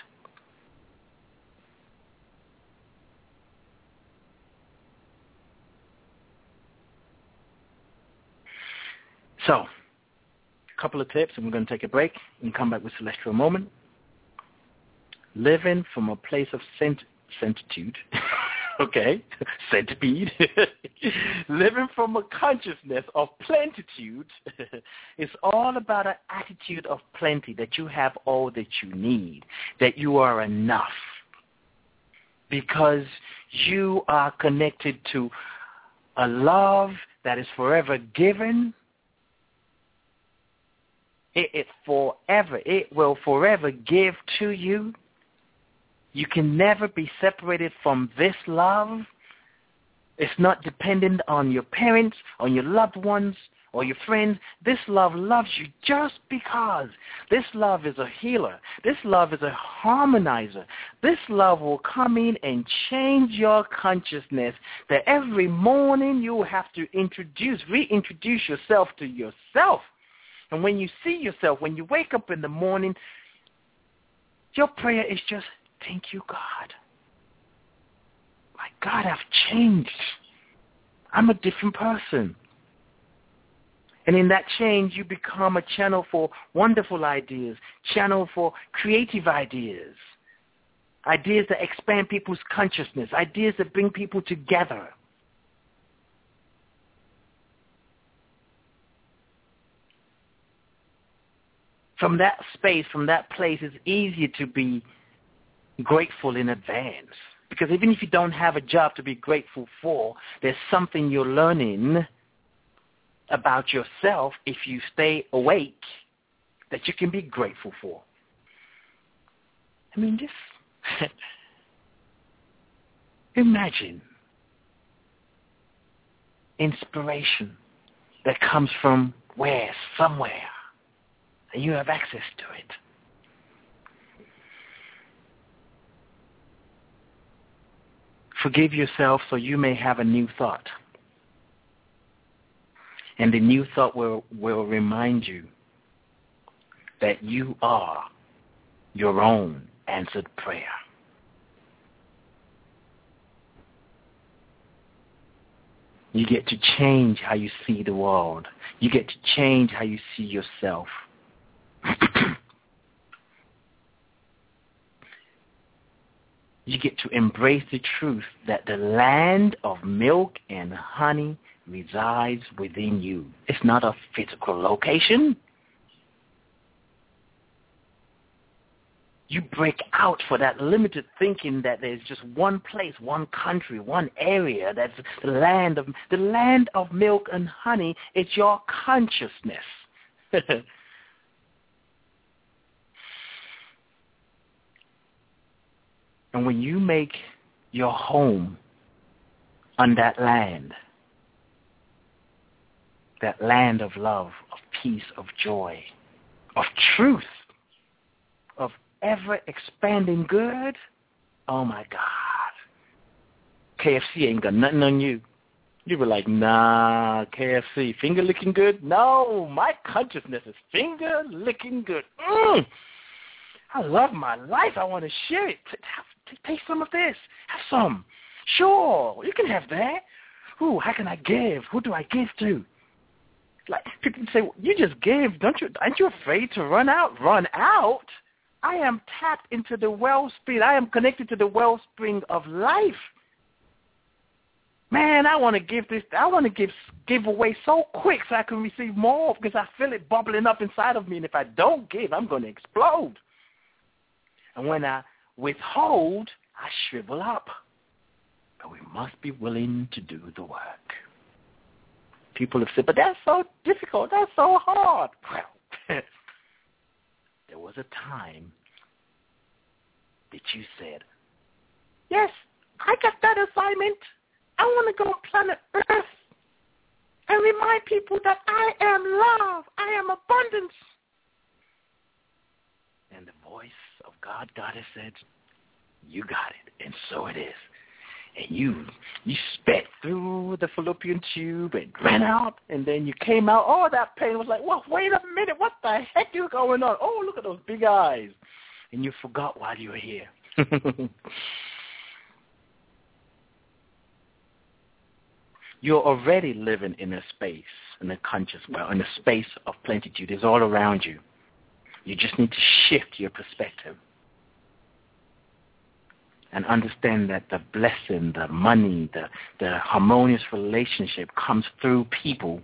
So, a couple of tips, and we're going to take a break and come back with Celeste for a moment. Living from a place of cent- centitude, okay, centipede. Living from a consciousness of plentitude is all about an attitude of plenty, that you have all that you need, that you are enough, because you are connected to a love that is forever given. It, it forever, it will forever give to you. You can never be separated from this love. It's not dependent on your parents, on your loved ones, or your friends, this love loves you just because. This love is a healer. This love is a harmonizer. This love will come in and change your consciousness, that every morning you will have to introduce, reintroduce yourself to yourself. And when you see yourself, when you wake up in the morning, your prayer is just, thank you, God. My God, I've changed. I'm a different person. And in that change, you become a channel for wonderful ideas, channel for creative ideas, ideas that expand people's consciousness, ideas that bring people together. From that space, from that place, it's easier to be grateful in advance. Because even if you don't have a job to be grateful for, there's something you're learning about yourself if you stay awake that you can be grateful for. I mean, just imagine inspiration that comes from where? Somewhere. And you have access to it. Forgive yourself so you may have a new thought. And the new thought will, will remind you that you are your own answered prayer. You get to change how you see the world. You get to change how you see yourself. You get to embrace the truth that the land of milk and honey resides within you. It's not a physical location. You break out for that limited thinking that there's just one place, one country, one area that's the land of the land of milk and honey. It's your consciousness. And when you make your home on that land, that land of love, of peace, of joy, of truth, of ever-expanding good, oh my God, K F C ain't got nothing on you. You were like, nah, K F C, finger-licking good? No, my consciousness is finger-licking good. Mm. I love my life. I want to share it. Taste some of this. Have some. Sure, you can have that. Ooh, how can I give? Who do I give to? Like, people say, well, you just give. Don't you? Aren't you afraid to run out? Run out? I am tapped into the wellspring. I am connected to the wellspring of life. Man, I want to give this. I want to give give away so quick so I can receive more because I feel it bubbling up inside of me. And if I don't give, I'm going to explode. And when I withhold, I shrivel up. But we must be willing to do the work. People have said, but that's so difficult. That's so hard. Well, there was a time that you said, yes, I got that assignment. I want to go on planet Earth and remind people that I am love. I am abundance. And the voice of God, God has said, you got it, and so it is. And you you sped through the fallopian tube and ran out, and then you came out. Oh, that pain was like, well, wait a minute, what the heck is going on? Oh, look at those big eyes. And you forgot while you were here. You're already living in a space, in a conscious, well, in a space of plenitude. It's all around you. You just need to shift your perspective and understand that the blessing, the money, the, the harmonious relationship comes through people.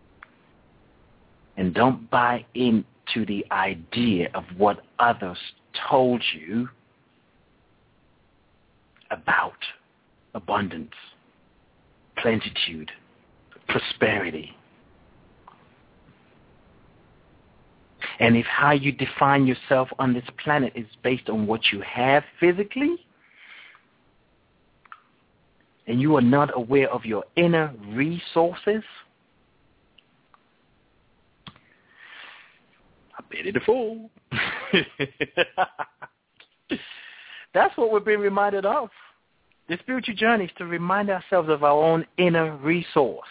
And don't buy into the idea of what others told you about abundance, plenitude, prosperity. And if how you define yourself on this planet is based on what you have physically, and you are not aware of your inner resources, I pity the fool. That's what we're being reminded of. The spiritual journey is to remind ourselves of our own inner resource.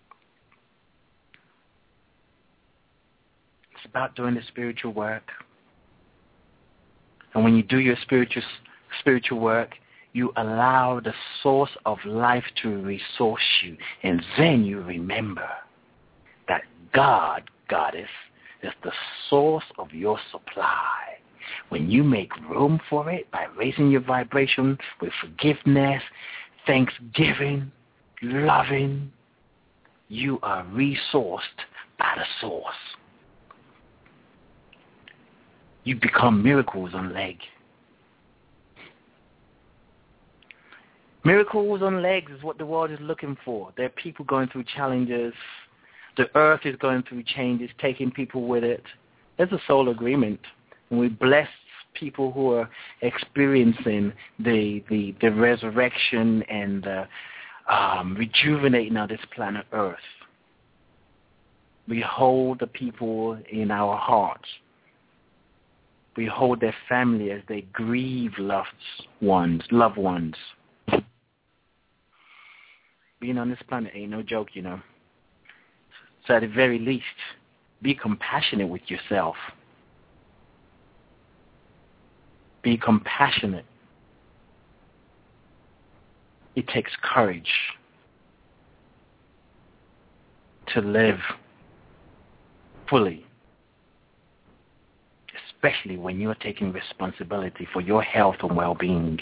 It's about doing the spiritual work. And when you do your spiritual spiritual work, you allow the source of life to resource you. And then you remember that God, Goddess, is the source of your supply. When you make room for it by raising your vibration with forgiveness, thanksgiving, loving, you are resourced by the source. You become miracles on leg. Miracles on legs is what the world is looking for. There are people going through challenges. The earth is going through changes, taking people with it. There's a soul agreement. And we bless people who are experiencing the the, the resurrection and the um, rejuvenating of this planet Earth. We hold the people in our hearts. We hold their family as they grieve loved ones, loved ones. Being on this planet ain't no joke, you know. So at the very least, be compassionate with yourself. Be compassionate. It takes courage to live fully, especially when you're taking responsibility for your health and well-being.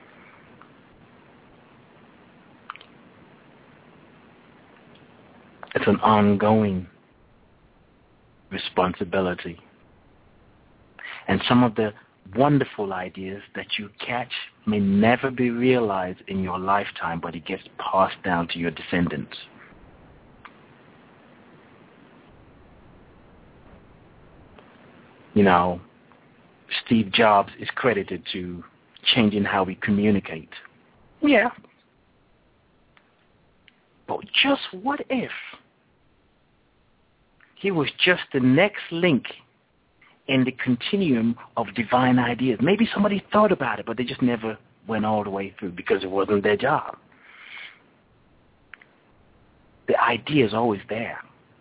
It's an ongoing responsibility. And some of the wonderful ideas that you catch may never be realized in your lifetime, but it gets passed down to your descendants. You know, Steve Jobs is credited to changing how we communicate. Yeah. But just what if he was just the next link in the continuum of divine ideas? Maybe somebody thought about it, but they just never went all the way through because it wasn't their job. The idea is always there.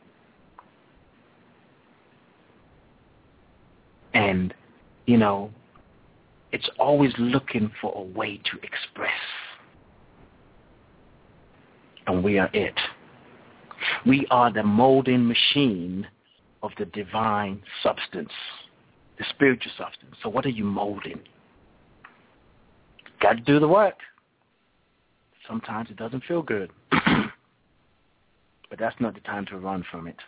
And, you know, it's always looking for a way to express. And we are it. We are the molding machine of the divine substance, the spiritual substance. So what are you molding? Got to do the work. Sometimes it doesn't feel good. But that's not the time to run from it.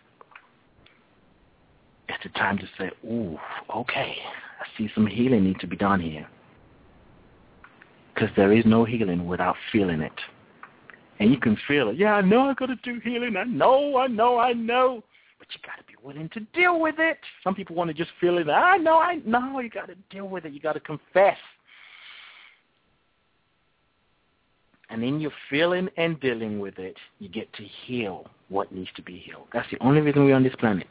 It's the time to say, ooh, okay, I see some healing needs to be done here. Because there is no healing without feeling it. And you can feel it. Yeah, I know I got to do healing. I know, I know, I know. But you got to be willing to deal with it. Some people want to just feel it. I know, I know. You got to deal with it. You got to confess. And in your feeling and dealing with it, you get to heal what needs to be healed. That's the only reason we're on this planet.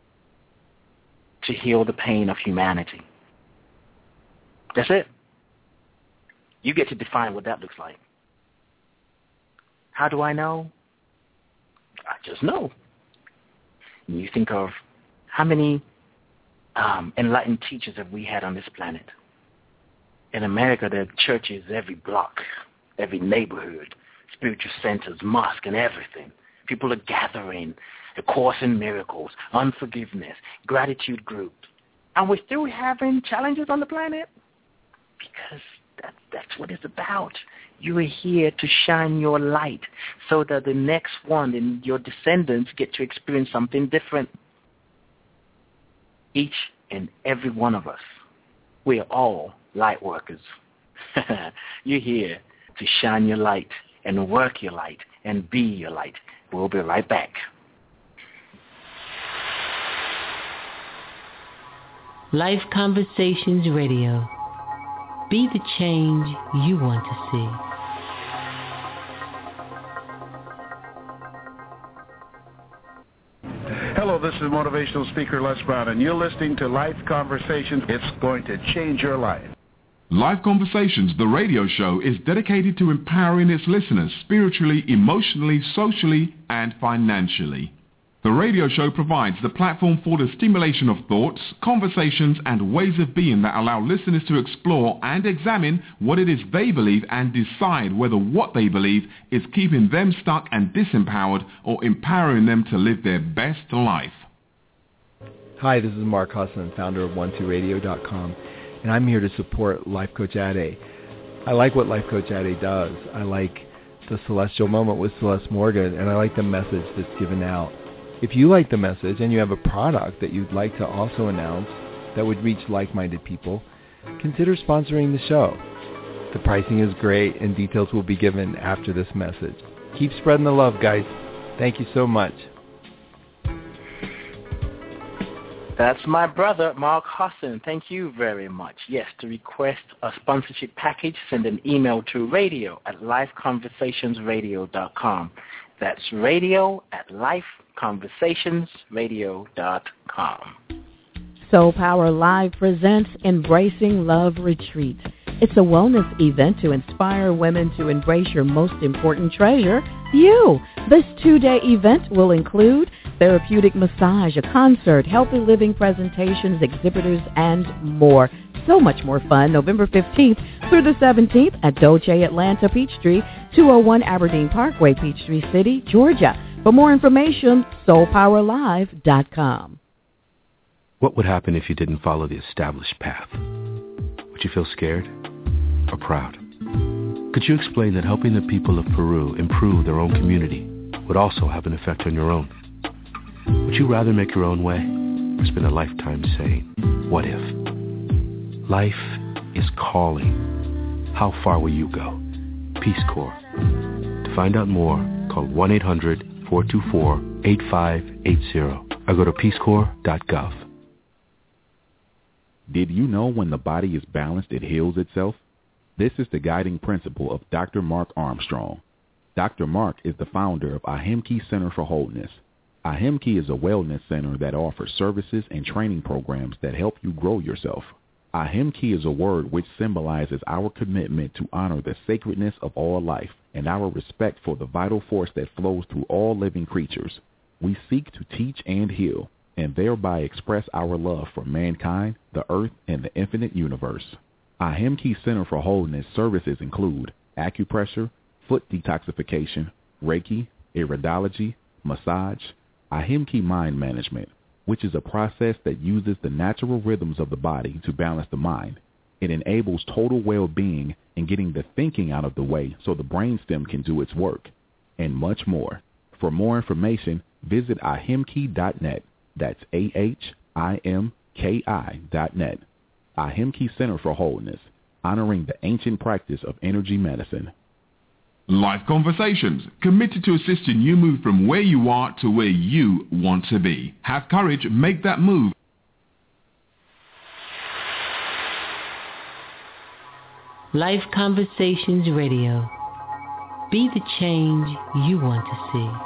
To heal the pain of humanity. That's it. You get to define what that looks like. How do I know? I just know. And you think of how many um, enlightened teachers have we had on this planet? In America, there are churches every block, every neighborhood, spiritual centers, mosque, and everything. People are gathering, A Course in Miracles, unforgiveness, gratitude groups. And we're still having challenges on the planet? Because that, that's what it's about. You are here to shine your light so that the next one and your descendants get to experience something different. Each and every one of us, we are all light workers. You're here to shine your light and work your light and be your light. We'll be right back. Life Conversations Radio. Be the change you want to see. Hello, this this is motivational speaker Les Brown, and you're listening to Life Conversations. It's going to change your life. Life Conversations, the radio show, is dedicated to empowering its listeners spiritually, emotionally, socially, and financially. The radio show provides the platform for the stimulation of thoughts, conversations, and ways of being that allow listeners to explore and examine what it is they believe and decide whether what they believe is keeping them stuck and disempowered or empowering them to live their best life. Hi, this is Mark Husson, founder of one two radio dot com, and I'm here to support Life Coach Ade. I like what Life Coach Ade does. I like the Celestial Moment with Celeste Morgan, and I like the message that's given out. If you like the message and you have a product that you'd like to also announce that would reach like-minded people, consider sponsoring the show. The pricing is great and details will be given after this message. Keep spreading the love, guys. Thank you so much. That's my brother, Mark Husson. Thank you very much. Yes, to request a sponsorship package, send an email to radio at life conversations radio dot com. That's radio at life conversations radio dot com. Soul Power Live presents Embracing Love Retreat. It's a wellness event to inspire women to embrace your most important treasure, you. This two-day event will include therapeutic massage, a concert, healthy living presentations, exhibitors, and more. So much more fun, November fifteenth through the seventeenth at Dolce Atlanta Peachtree, two oh one Aberdeen Parkway, Peachtree City, Georgia. For more information, soul power live dot com. What would happen if you didn't follow the established path? Would you feel scared or proud? Could you explain that helping the people of Peru improve their own community would also have an effect on your own? Would you rather make your own way or spend a lifetime saying, what if? Life is calling. How far will you go? Peace Corps. To find out more, call one eight hundred four two four eight five eight zero or go to peace corps dot gov. Did you know when the body is balanced, it heals itself? This is the guiding principle of Doctor Mark Armstrong. Doctor Mark is the founder of Ahimki Center for Wholeness. Ahimki is a wellness center that offers services and training programs that help you grow yourself. Ahimki is a word which symbolizes our commitment to honor the sacredness of all life and our respect for the vital force that flows through all living creatures. We seek to teach and heal, and thereby express our love for mankind, the earth, and the infinite universe. Ahimki Center for Wholeness services include acupressure, foot detoxification, Reiki, iridology, massage, Ahimki Mind Management, which is a process that uses the natural rhythms of the body to balance the mind. It enables total well-being and getting the thinking out of the way so the brainstem can do its work, and much more. For more information, visit ahimki dot net. That's A H I M K I dot net. Ahimki Center for Wholeness, honoring the ancient practice of energy medicine. Life Conversations, committed to assisting you move from where you are to where you want to be. Have courage, make that move. Life Conversations Radio. Be the change you want to see.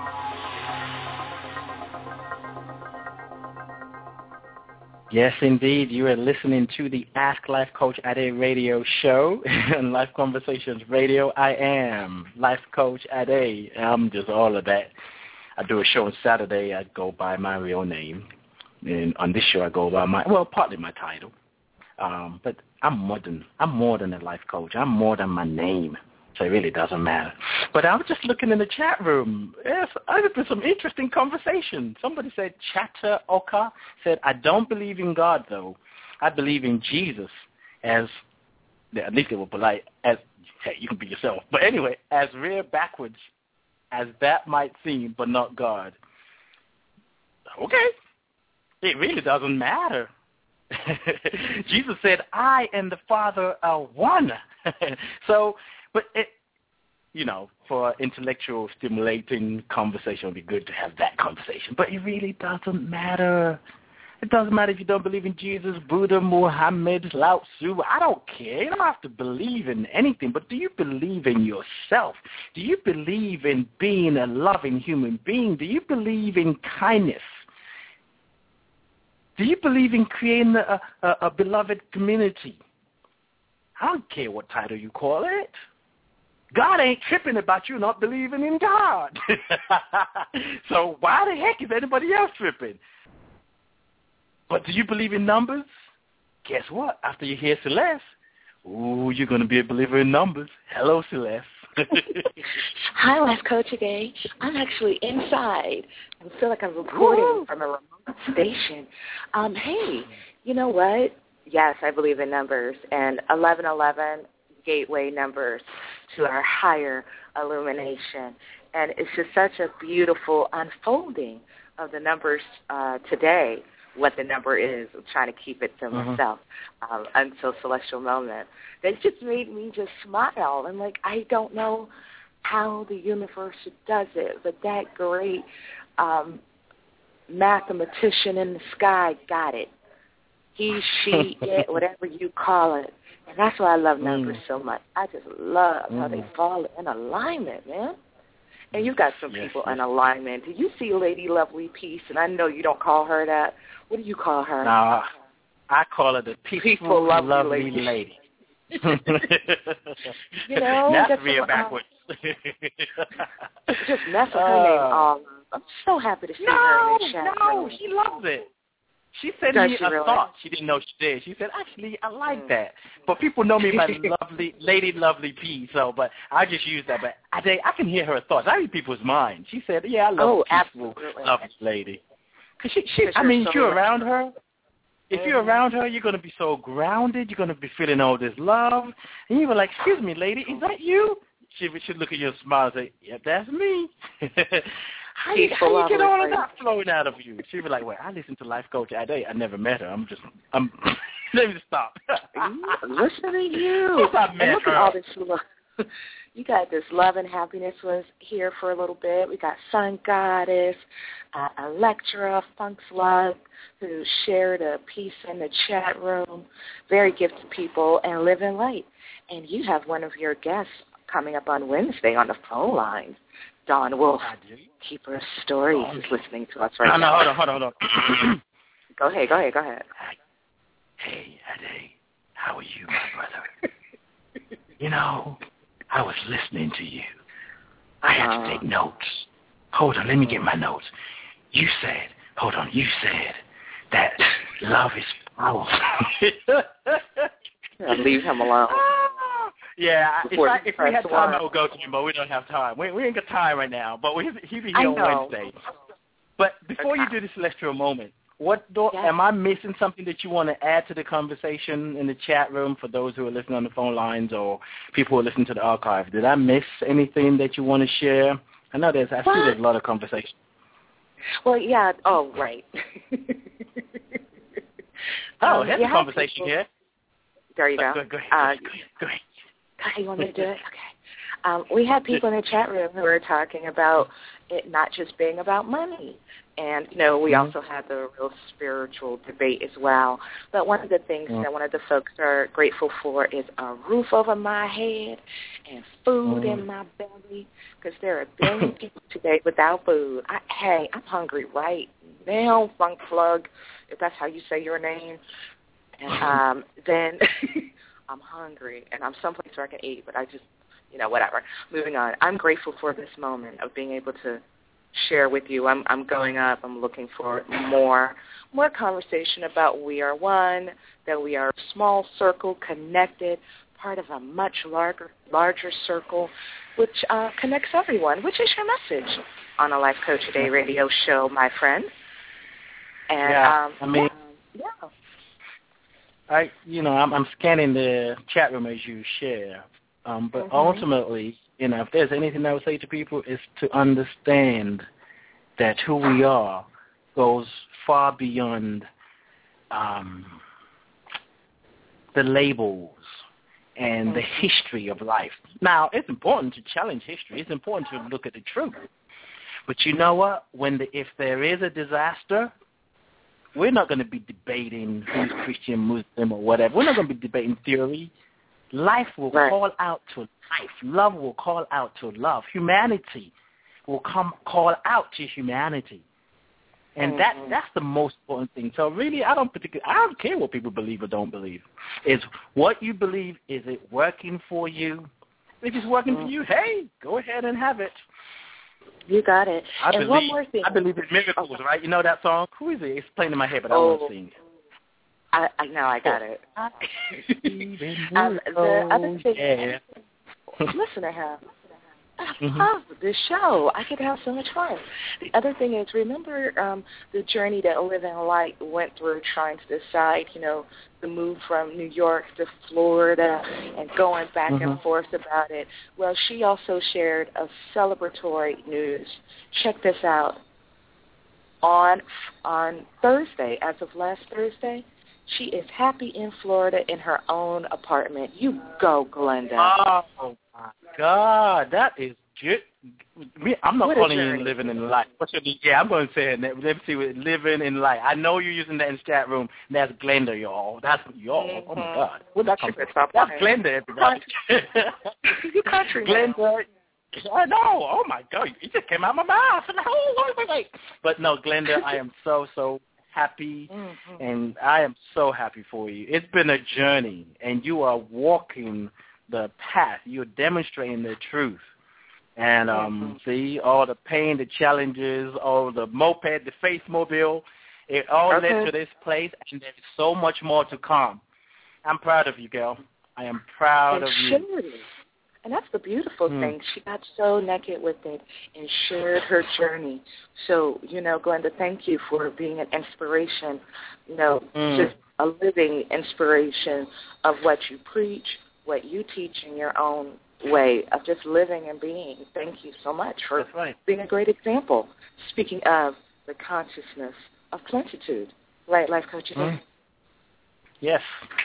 Yes, indeed. You are listening to the Ask Life Coach Ade radio show on Life Conversations Radio. I am Life Coach Ade. I'm just all of that. I do a show on Saturday. I go by my real name. And on this show, I go by my, well, partly my title. Um, but I'm more than I'm more than a life coach. I'm more than my name. So it really doesn't matter. But I was just looking in the chat room. Yes, there's been some interesting conversation. Somebody said, Chatter Oka said, I don't believe in God, though. I believe in Jesus as, at least they were polite, as, hey, you can be yourself. But anyway, as rear backwards as that might seem, but not God. Okay. It really doesn't matter. Jesus said, I and the Father are one. So, but it, you know, for intellectual stimulating conversation, it would be good to have that conversation. But it really doesn't matter. It doesn't matter if you don't believe in Jesus, Buddha, Muhammad, Lao Tzu. I don't care. You don't have to believe in anything. But do you believe in yourself? Do you believe in being a loving human being? Do you believe in kindness? Do you believe in creating a, a, a beloved community? I don't care what title you call it. God ain't tripping about you not believing in God. So why the heck is anybody else tripping? But do you believe in numbers? Guess what? After you hear Celeste, ooh, you're going to be a believer in numbers. Hello, Celeste. Hi, Life Coach today. I'm actually inside. I feel like I'm reporting Woo. from a remote station. Um, hey, you know what? Yes, I believe in numbers, and eleven eleven gateway numbers to our higher illumination. And it's just such a beautiful unfolding of the numbers uh, today, what the number is. I'm trying to keep it to mm-hmm. myself um, until Celestial Moment. That just made me just smile. And, like, I don't know how the universe does it, but that great um, mathematician in the sky got it. He, she, it, whatever you call it. And that's why I love numbers mm. so much. I just love mm. how they fall in alignment, man. And you've got some yes, people yes. in alignment. Do you see Lady Lovely Peace? And I know you don't call her that. What do you call her? No, I call her the Peaceful, Peaceful Lovely, lovely Lady. lady. You know, that's real backwards. Just mess with her uh, name all. I'm so happy to see no, her in the chat. No, she loves it. She sent Does me she a really? thought. She didn't know she did. She said, actually, I like that. But people know me by lovely, Lady Lovely P. So, but I just use that. But I, I can hear her thoughts. I read people's minds. She said, yeah, I love oh, peaceful, absolutely. lovely lady. Cause she, she, I mean, if you're around her, if mm-hmm. you're around her, you're going to be so grounded. You're going to be feeling all this love. And you were like, excuse me, lady, is that you? She should look at you and smile and say, yep, that's me. How you, how you get all of that flowing out of you? She'd be like, well, I listen to Life Coach all day. I never met her. I'm just, I'm, let me stop. Listen to you. I met and look her. at all this love. You got this love and happiness was here for a little bit. We got Sun Goddess, uh, Electra, Funk's Love, who shared a piece in the chat room. Very gifted people and live in light. And you have one of your guests coming up on Wednesday on the phone line. Dawn Wolf, keeper of stories, is listening to us right no, now. No, hold on, hold on, hold on. Go ahead, go ahead, go ahead. Hey, Ade, how are you, my brother? You know, I was listening to you. I had uh, to take notes. Hold on, let me get my notes. You said, hold on, you said that love is powerful. Leave him alone. Yeah, if, I, if we had time, I would go to him, but we don't have time. We, we ain't got time right now, but we, he'll be here on Wednesday. But before okay. you do the Celestial Moment, what do, yes. am I missing something that you want to add to the conversation in the chat room for those who are listening on the phone lines or people who are listening to the archive? Did I miss anything that you want to share? I know there's, I what? see there's a lot of conversation. Well, yeah, oh, right. oh, um, here's a conversation people. here. There you go. Go, go ahead, uh, go ahead, go ahead. Okay, you want me to do it? Okay. Um, we had people in the chat room who were talking about it not just being about money. And, you know, we mm-hmm. also had the real spiritual debate as well. But one of the things mm-hmm. that one of the folks are grateful for is a roof over my head and food mm-hmm. in my belly, because there are billion people today without food. I, hey, I'm hungry right now, Funk Plug, if that's how you say your name. And um, then I'm hungry, and I'm someplace where I can eat, but I just, you know, whatever. Moving on. I'm grateful for this moment of being able to share with you. I'm, I'm going up. I'm looking for more, more conversation about we are one, that we are a small circle connected, part of a much larger, larger circle, which uh, connects everyone, which is your message on a Life Coach Today radio show, my friend. And yeah, um, I mean, yeah. yeah. I, you know, I'm, I'm scanning the chat room as you share, um, but mm-hmm. ultimately, you know, if there's anything I would say to people is to understand that who we are goes far beyond um, the labels and mm-hmm. the history of life. Now, it's important to challenge history. It's important to look at the truth. But you know what? When the, if there is a disaster, we're not going to be debating who's Christian, Muslim, or whatever. We're not going to be debating theory. Life will right. call out to life. Love will call out to love. Humanity will come call out to humanity. And mm-hmm. that that's the most important thing. So really, I don't particularly, I don't care what people believe or don't believe. It's what you believe. Is it working for you? If it's working mm-hmm. for you, hey, go ahead and have it. You got it. I and believe, one more thing. I believe in miracles, okay. right? You know that song? Who is it? It's playing in my head, but I don't oh. want to sing. I, I know, I got it. um, the other thing, yeah. listen to him. I mm-hmm. love this show. I could have so much fun. The other thing is, remember um, the journey that Living Light went through trying to decide, you know, the move from New York to Florida and going back mm-hmm. and forth about it. Well, she also shared a celebratory news. Check this out. On on Thursday, as of last Thursday, she is happy in Florida in her own apartment. You go, Glenda. Oh, my God. That is good. I'm not what calling you living in light. Yeah, I'm going to say it. Let me see what living in light. I know you're using that in the chat room. That's Glenda, y'all. That's y'all. Mm-hmm. Oh, my God. Where'd that come from? That's Glenda, everybody. You country Glenda. I know. Oh, my God. It just came out of my mouth. Oh, wait, wait, wait. But, no, Glenda, I am so, so happy, mm-hmm. and I am so happy for you. It's been a journey, and you are walking the path. You're demonstrating the truth. And um, mm-hmm. see, all the pain, the challenges, all the moped, the Faith Mobile, it all okay. led to this place, and there's so much more to come. I'm proud of you, girl. I am proud and of you. Sure. And that's the beautiful mm. thing. She got so naked with it and shared her journey. So, you know, Glenda, thank you for being an inspiration, you know, mm. just a living inspiration of what you preach, what you teach in your own way of just living and being. Thank you so much for That's right. being a great example. Speaking of the consciousness of plentitude, right, Life Coach? Mm. Yes.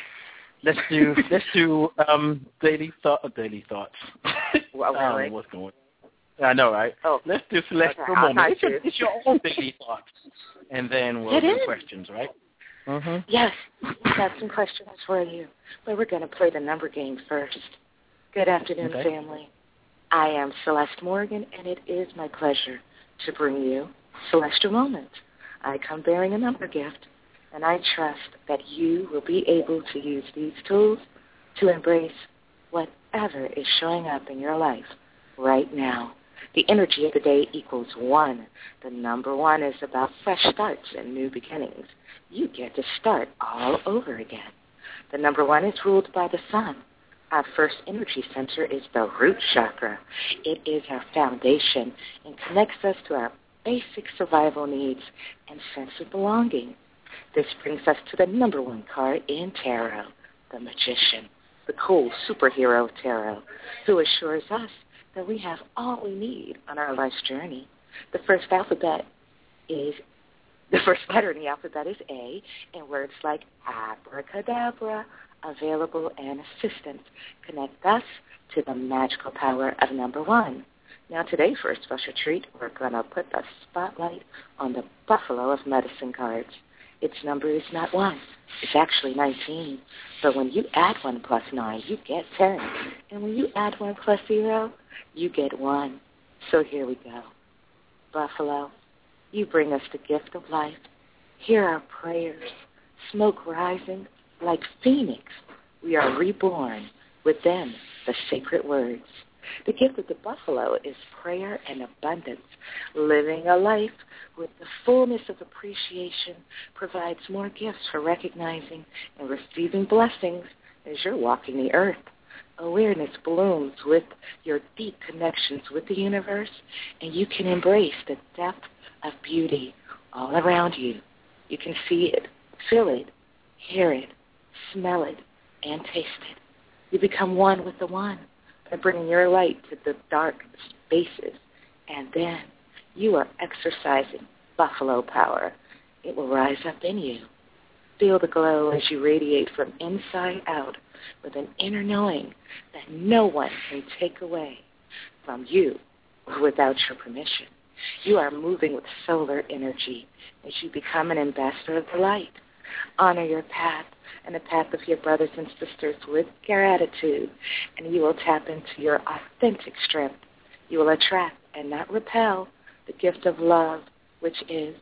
Let's do let's do um, daily thought daily thoughts. Well, really? I don't know what's going on. I know, right? Oh, let's do celestial okay, moment. It's your, it's your own daily thoughts, and then we'll it do is. questions, right? Mm-hmm. Yes, I got some questions for you, but we're going to play the number game first. Good afternoon, okay. family. I am Celeste Morgan, and it is my pleasure to bring you Celestial Moment. I come bearing a number gift, and I trust that you will be able to use these tools to embrace whatever is showing up in your life right now. The energy of the day equals one. The number one is about fresh starts and new beginnings. You get to start all over again. The number one is ruled by the sun. Our first energy center is the root chakra. It is our foundation and connects us to our basic survival needs and sense of belonging. This brings us to the number one card in tarot, the Magician, the cool superhero tarot, who assures us that we have all we need on our life's journey. The first alphabet is, the first letter in the alphabet is A, and words like abracadabra, available, and assistance connect us to the magical power of number one. Now today, for a special treat, we're going to put the spotlight on the Buffalo of Medicine cards. Its number is not one. It's actually nineteen. But when you add one plus nine, you get ten. And when you add one plus zero, you get one. So here we go. Buffalo, you bring us the gift of life. Hear our prayers. Smoke rising like phoenix. We are reborn. Within the sacred words. The gift of the buffalo is prayer and abundance. Living a life with the fullness of appreciation provides more gifts for recognizing and receiving blessings as you're walking the earth. Awareness blooms with your deep connections with the universe, and you can embrace the depth of beauty all around you. You can see it, feel it, hear it, smell it, and taste it. You become one with the one by bringing your light to the dark spaces, and then you are exercising buffalo power. It will rise up in you. Feel the glow as you radiate from inside out with an inner knowing that no one can take away from you without your permission. You are moving with solar energy as you become an ambassador of the light. Honor your path and the path of your brothers and sisters with gratitude, and you will tap into your authentic strength. You will attract and not repel the gift of love, which is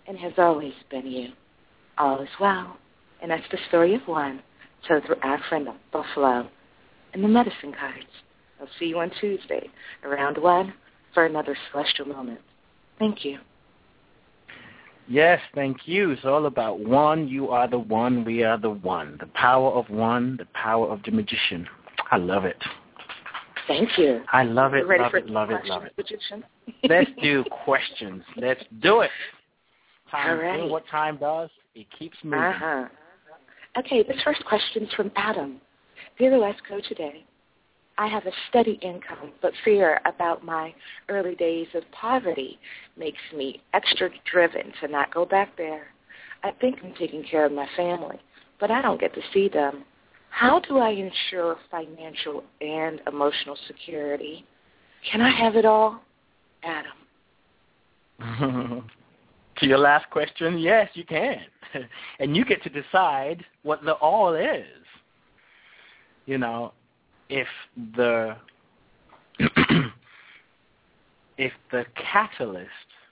and has always been you. All is well, and that's the story of one, told through our friend of Buffalo and the medicine cards. I'll see you on Tuesday around one for another celestial moment. Thank you. Yes, thank you. It's all about one. You are the one. We are the one. The power of one, the power of the magician. I love it. Thank you. I love it, ready love for it, love it, love it. Magician? Let's do questions. Let's do it. Time All right. doing what time does. It keeps moving. Uh-huh. Okay, this first question is from Adam. Dear Life Coach today, I have a steady income, but fear about my early days of poverty makes me extra driven to not go back there. I think I'm taking care of my family, but I don't get to see them. How do I ensure financial and emotional security? Can I have it all? Adam. To your last question, yes, you can. And you get to decide what the all is. You know, if the if the catalyst,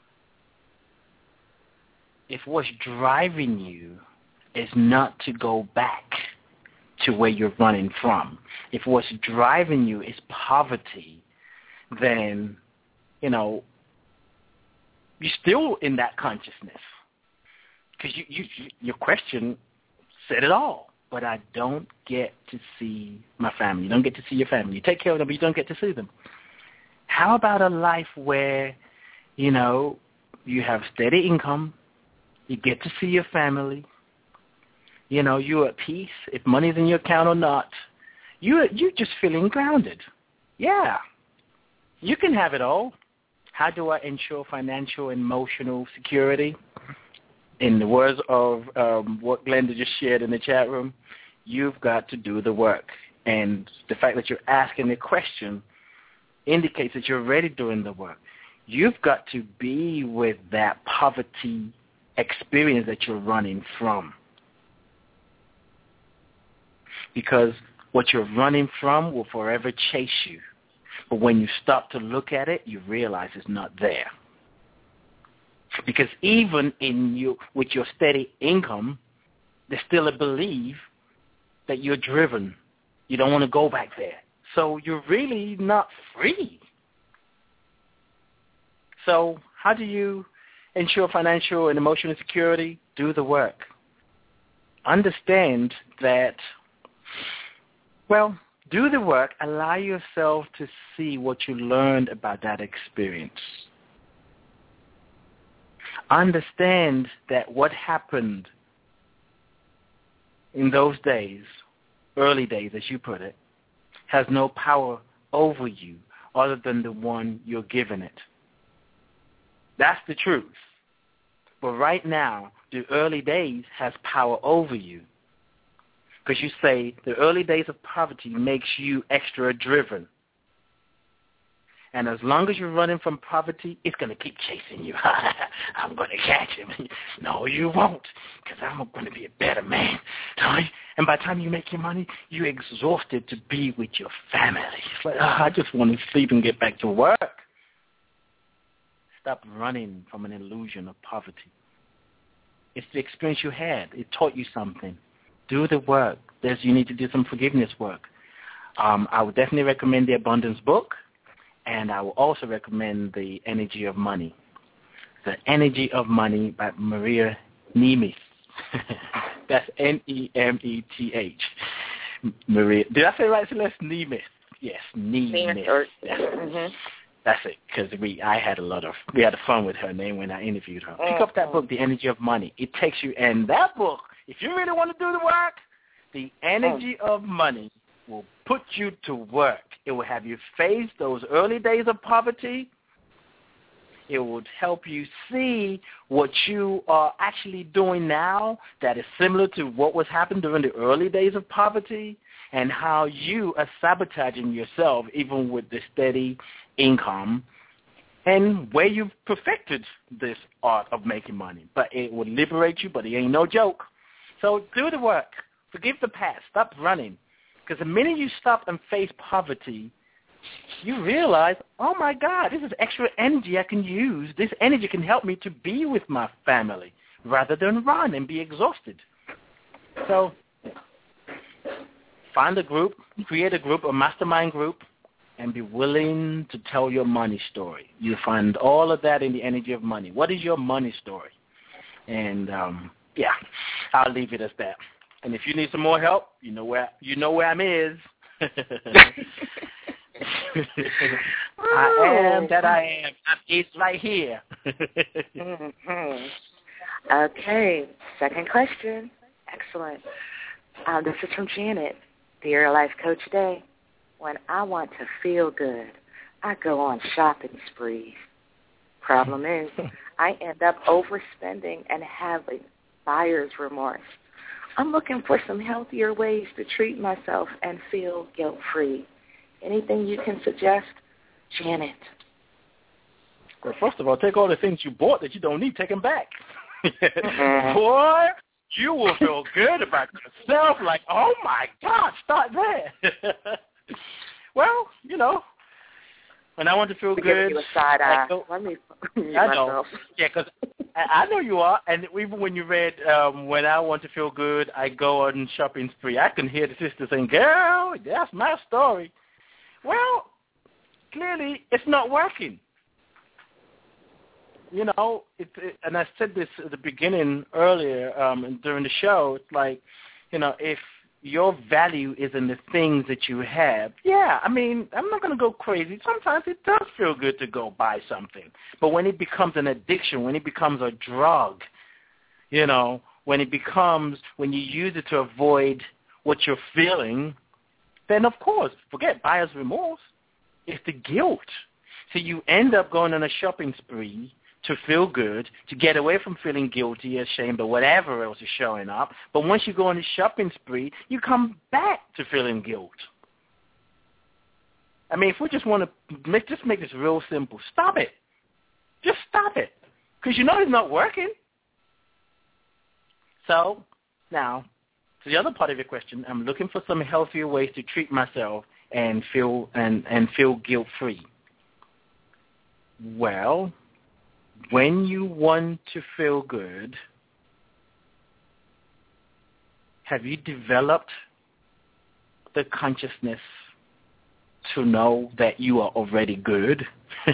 if what's driving you is not to go back to where you're running from, if what's driving you is poverty, then, you know, you're still in that consciousness. Because you, you, your question said it all. But I don't get to see my family. You don't get to see your family. You take care of them, but you don't get to see them. How about a life where, you know, you have steady income, you get to see your family, you know, you're at peace, if money's in your account or not, you, you're just feeling grounded. Yeah, you can have it all. How do I ensure financial and emotional security? In the words of um, what Glenda just shared in the chat room, you've got to do the work. And the fact that you're asking the question indicates that you're already doing the work. You've got to be with that poverty experience that you're running from. Because what you're running from will forever chase you. But when you stop to look at it, you realize it's not there. Because even in you, with your steady income, there's still a belief that you're driven. You don't want to go back there. So you're really not free. So how do you ensure financial and emotional security? Do the work. Understand that, well, do the work. Allow yourself to see what you learned about that experience. Understand that what happened in those days, early days as you put it, has no power over you other than the one you're giving it. That's the truth. But right now, the early days has power over you. Because you say the early days of poverty makes you extra driven. And as long as you're running from poverty, it's going to keep chasing you. I'm going to catch him. No, you won't, because I'm going to be a better man. And by the time you make your money, you're exhausted to be with your family. It's like, oh, I just want to sleep and get back to work. Stop running from an illusion of poverty. It's the experience you had. It taught you something. Do the work. There's, you need to do some forgiveness work. Um, I would definitely recommend the Abundance book. And I will also recommend The Energy of Money. The Energy of Money by Maria Nemeth. That's N E M E T H. Maria. Did I say it right, Celeste? Nemeth. Yes, Nemeth. That's, mm-hmm. That's it, because we I had a lot of, we had fun with her name when I interviewed her. Pick up that book, The Energy of Money. It takes you, and that book, if you really want to do the work, The Energy of Money will put you to work. It will have you face those early days of poverty. It would help you see what you are actually doing now that is similar to what was happening during the early days of poverty, and how you are sabotaging yourself even with the steady income, and where you've perfected this art of making money. But it will liberate you, but it ain't no joke. So do the work. Forgive the past. Stop running. Because the minute you stop and face poverty, you realize, oh, my God, this is extra energy I can use. This energy can help me to be with my family rather than run and be exhausted. So find a group, create a group, a mastermind group, and be willing to tell your money story. You find all of that in the energy of money. What is your money story? And, um, yeah, I'll leave it as that. And if you need some more help, you know where you know where I'm is. I am that I am. It's right here. mm-hmm. Okay, second question. Excellent. Um, this is from Janet. Dear Life Coach Day, when I want to feel good, I go on shopping sprees. Problem is, I end up overspending and having buyer's remorse. I'm looking for some healthier ways to treat myself and feel guilt-free. Anything you can suggest? Janet. Well, first of all, take all the things you bought that you don't need, take them back. Mm-hmm. Boy, you will feel good about yourself like, oh, my God, start there. Well, you know, when I want to feel We're good. You a side eye. I, go, Let me I know. Yeah, because I, I know you are. And even when you read, um, when I want to feel good, I go on shopping spree, I can hear the sister saying, girl, that's my story. Well, clearly it's not working. You know, it, it, and I said this at the beginning earlier um, during the show. It's like, you know, if your value is in the things that you have, yeah, I mean, I'm not going to go crazy. Sometimes it does feel good to go buy something. But when it becomes an addiction, when it becomes a drug, you know, when it becomes, when you use it to avoid what you're feeling, then, of course, forget buyer's remorse. It's the guilt. So you end up going on a shopping spree to feel good, to get away from feeling guilty, ashamed, or whatever else is showing up. But once you go on the shopping spree, you come back to feeling guilt. I mean, if we just want to make, just make this real simple, stop it. Just stop it. Because you know it's not working. So, now, to the other part of your question, I'm looking for some healthier ways to treat myself and feel and, and feel guilt-free. Well, when you want to feel good, have you developed the consciousness to know that you are already good?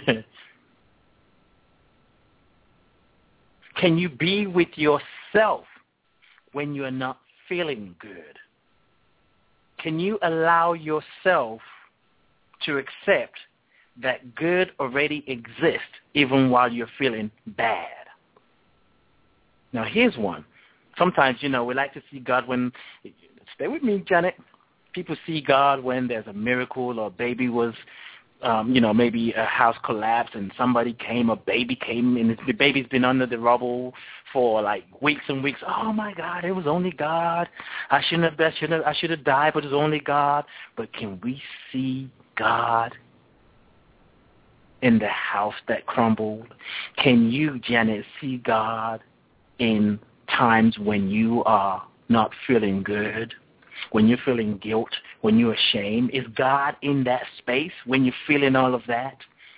Can you be with yourself when you are not feeling good? Can you allow yourself to accept that good already exists even while you're feeling bad? Now, here's one. Sometimes, you know, we like to see God when, stay with me, Janet, people see God when there's a miracle or a baby was, um, you know, maybe a house collapsed and somebody came, a baby came, and the baby's been under the rubble for like weeks and weeks. Oh, my God, it was only God. I shouldn't have, I should have, I should have died, but it was only God. But can we see God in the house that crumbled? Can you, Janet, see God in times when you are not feeling good, when you're feeling guilt, when you're ashamed? Is God in that space when you're feeling all of that?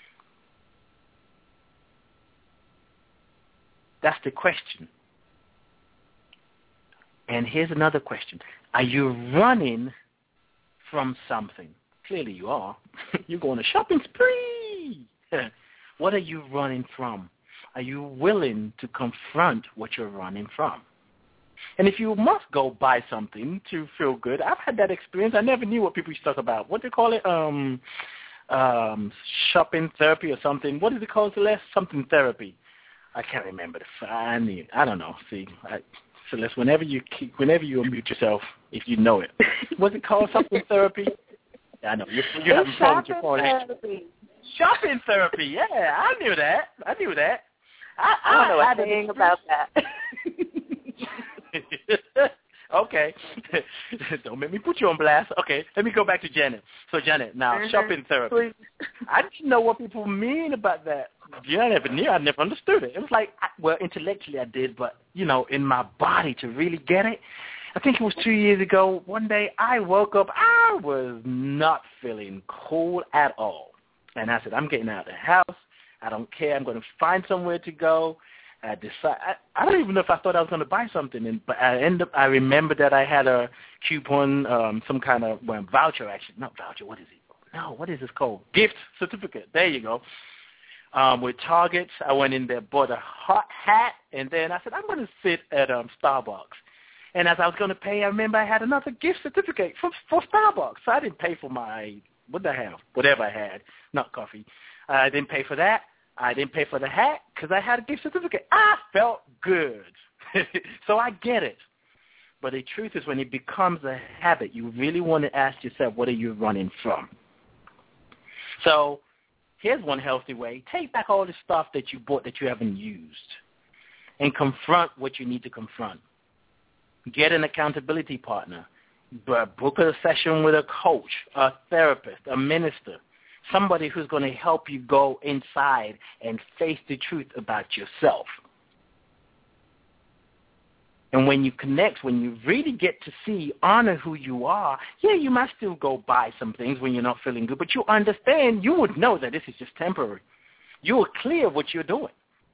That's the question. And here's another question. Are you running from something? Clearly you are. You're going to shopping spree. What are you running from? Are you willing to confront what you're running from? And if you must go buy something to feel good, I've had that experience. I never knew what people used to talk about. What do they call it? Um, um, shopping therapy or something. What is it called, Celeste? Something therapy. I can't remember the. I need. I don't know. See, I, Celeste. Whenever you keep, whenever you unmute yourself, if you know it, what's it called? Something therapy. Yeah, I know you're, you're having problems with your phone. Therapy. Shopping therapy. Yeah, I knew that. I knew that. I, I don't know I, anything about that. Okay. Don't make me put you on blast. Okay, let me go back to Janet. So, Janet, now, mm-hmm. shopping therapy. Please. I didn't know what people mean about that. Yeah, I never knew. I never understood it. It was like, well, intellectually I did, but, you know, in my body to really get it, I think it was two years ago, one day I woke up, I was not feeling cool at all. And I said, I'm getting out of the house. I don't care. I'm going to find somewhere to go. I decide. I, I don't even know if I thought I was going to buy something, and, but I end up. I remember that I had a coupon, um, some kind of well, voucher. Actually, not voucher. What is it? No, what is this called? Gift certificate. There you go. Um, with Target, I went in there, bought a hot hat, and then I said, I'm going to sit at um, Starbucks. And as I was going to pay, I remember I had another gift certificate for for Starbucks. So I didn't pay for my what did I have? Whatever I had, not coffee. I didn't pay for that. I didn't pay for the hat because I had a gift certificate. I felt good. So I get it. But the truth is when it becomes a habit, you really want to ask yourself, what are you running from? So here's one healthy way. Take back all the stuff that you bought that you haven't used and confront what you need to confront. Get an accountability partner. Book a session with a coach, a therapist, a minister. Somebody who's going to help you go inside and face the truth about yourself. And when you connect, when you really get to see, honor who you are, yeah, you might still go buy some things when you're not feeling good, but you understand, you would know that this is just temporary. You are clear what you're doing.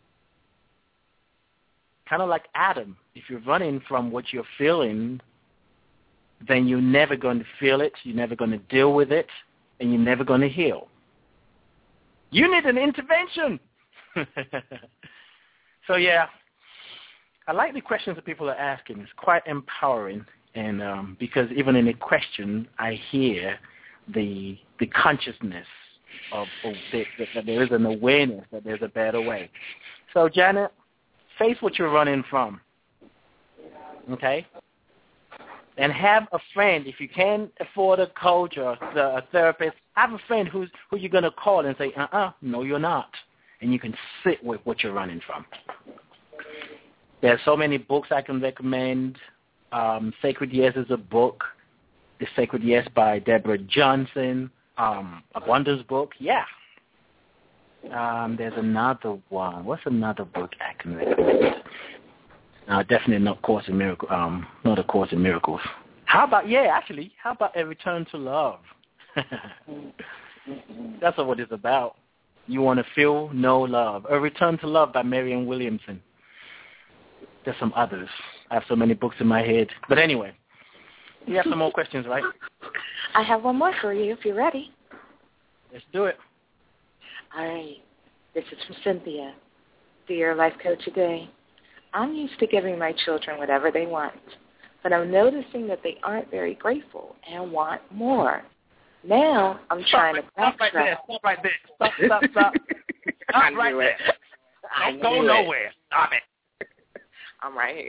Kind of like Adam. If you're running from what you're feeling, then you're never going to feel it, you're never going to deal with it, and you're never going to heal. You need an intervention. So, yeah, I like the questions that people are asking. It's quite empowering, and um, because even in the question, I hear the the consciousness of, of that, that there is an awareness that there's a better way. So, Janet, face what you're running from, okay? And have a friend. If you can afford a coach or a therapist, have a friend who's who you're going to call and say, uh-uh, no, you're not. And you can sit with what you're running from. There are so many books I can recommend. Um, Sacred Yes is a book. The Sacred Yes by Deborah Johnson. Um, Abundance book, yeah. Um, there's another one. What's another book I can recommend? Uh, definitely not Course in Miracles. Um, not a Course in Miracles. How about yeah? Actually, how about A Return to Love? That's what it's about. You want to feel no love. A Return to Love by Marianne Williamson. There's some others. I have so many books in my head. But anyway, you have some more questions, right? I have one more for you if you're ready. Let's do it. All right. This is from Cynthia. Dear Life Coach today. I'm used to giving my children whatever they want, but I'm noticing that they aren't very grateful and want more. Now I'm stop trying it, to stop right there. Stop right there. Stop, stop, stop. Stop right there. Don't go nowhere. Stop it. I'm right.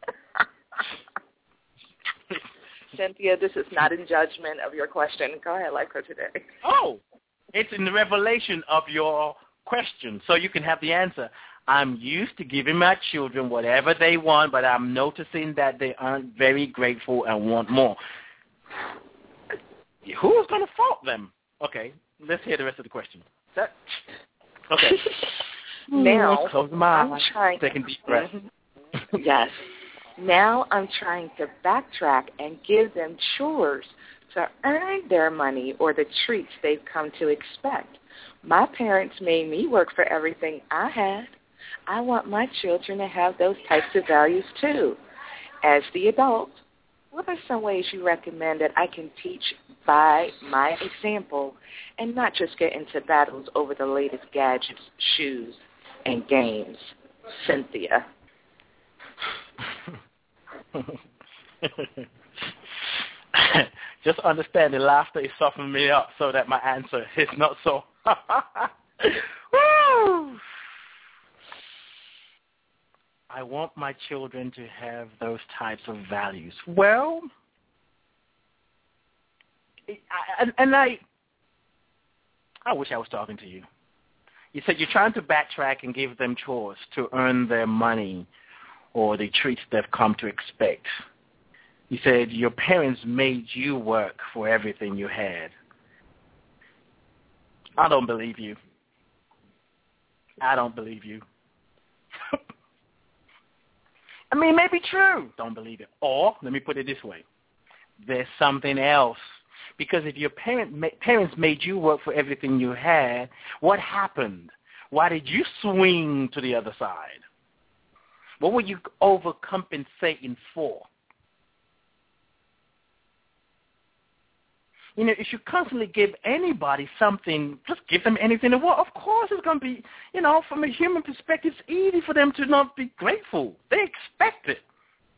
Cynthia, this is not in judgment of your question. Go ahead, Life Coach today. Oh, it's in the revelation of your question, so you can have the answer. I'm used to giving my children whatever they want, but I'm noticing that they aren't very grateful and want more. Who's going to fault them? Okay, let's hear the rest of the question. That, okay. Now, close my eyes, I'm trying, taking deep breath. Yes. Now I'm trying to backtrack and give them chores to earn their money or the treats they've come to expect. My parents made me work for everything I had. I want my children to have those types of values too. As the adult, what are some ways you recommend that I can teach by my example and not just get into battles over the latest gadgets, shoes, and games? Cynthia. Just understand the laughter is softening me up so that my answer is not so. Woo! I want my children to have those types of values. Well, and, and I, I wish I was talking to you. You said you're trying to backtrack and give them chores to earn their money or the treats they've come to expect. You said your parents made you work for everything you had. I don't believe you. I don't believe you. I mean, it may be true. Don't believe it. Or, let me put it this way. There's something else. Because if your parent, parents made you work for everything you had, what happened? Why did you swing to the other side? What were you overcompensating for? You know, if you constantly give anybody something, just give them anything they want, of course it's going to be, you know, from a human perspective, it's easy for them to not be grateful. They expect it.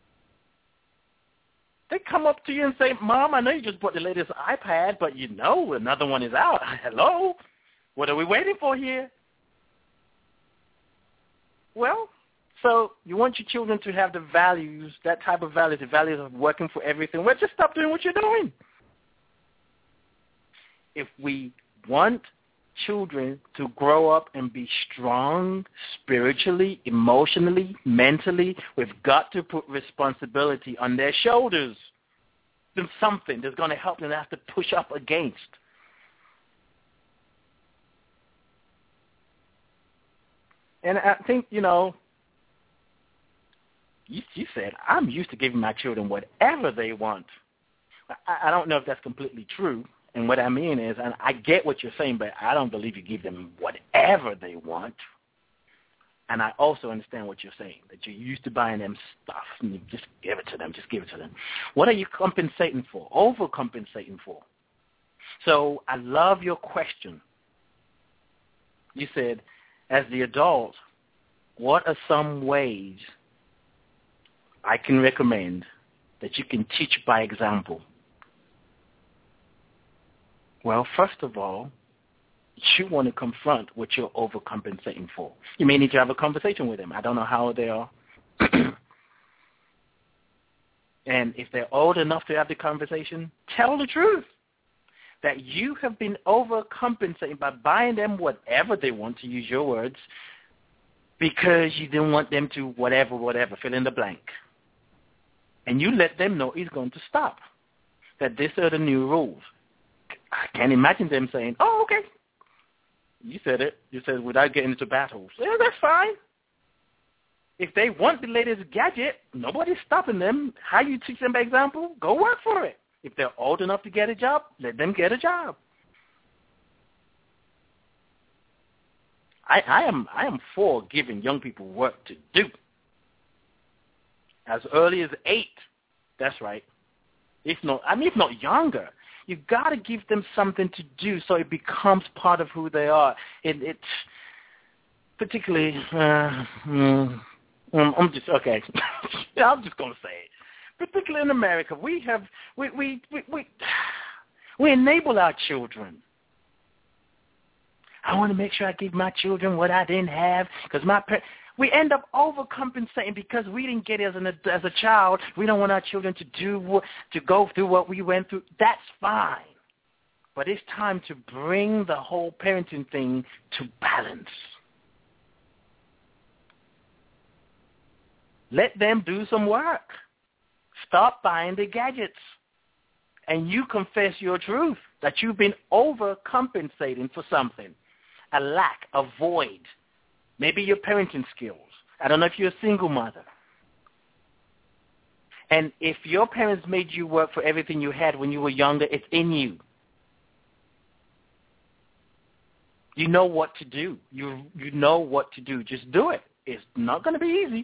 They come up to you and say, Mom, I know you just bought the latest iPad, but you know another one is out. Hello? What are we waiting for here? Well, so you want your children to have the values, that type of values, the values of working for everything. Well, just stop doing what you're doing. If we want children to grow up and be strong spiritually, emotionally, mentally, we've got to put responsibility on their shoulders. There's something that's going to help them have to push up against. And I think, you know, you, you said, I'm used to giving my children whatever they want. I, I don't know if that's completely true. And what I mean is, and I get what you're saying, but I don't believe you give them whatever they want. And I also understand what you're saying, that you're used to buying them stuff, and you just give it to them, just give it to them. What are you compensating for, overcompensating for? So I love your question. You said, as the adult, what are some ways I can recommend that you can teach by example? Well, first of all, you want to confront what you're overcompensating for. You may need to have a conversation with them. I don't know how they are. And if they're old enough to have the conversation, tell the truth. That you have been overcompensating by buying them whatever they want, to use your words, because you didn't want them to whatever, whatever, fill in the blank. And you let them know it's going to stop. That these are the new rules. I can't imagine them saying, oh, okay. You said it. You said without getting into battles. Yeah, that's fine. If they want the latest gadget, nobody's stopping them. How you teach them by example? Go work for it. If they're old enough to get a job, let them get a job. I, I am I am for giving young people work to do. As early as eight. That's right. If not, I mean, if not younger. You got to give them something to do so it becomes part of who they are. It, it particularly, uh, mm, I'm just, okay, I'm just going to say it. Particularly in America, we have, we, we, we, we, we enable our children. I want to make sure I give my children what I didn't have because my parents, we end up overcompensating because we didn't get it as, an, as a child. We don't want our children to do to go through what we went through. That's fine. But it's time to bring the whole parenting thing to balance. Let them do some work. Stop buying the gadgets. And you confess your truth that you've been overcompensating for something, a lack, a void. Maybe your parenting skills. I don't know if you're a single mother. And if your parents made you work for everything you had when you were younger, it's in you. You know what to do. You you know what to do. Just do it. It's not going to be easy.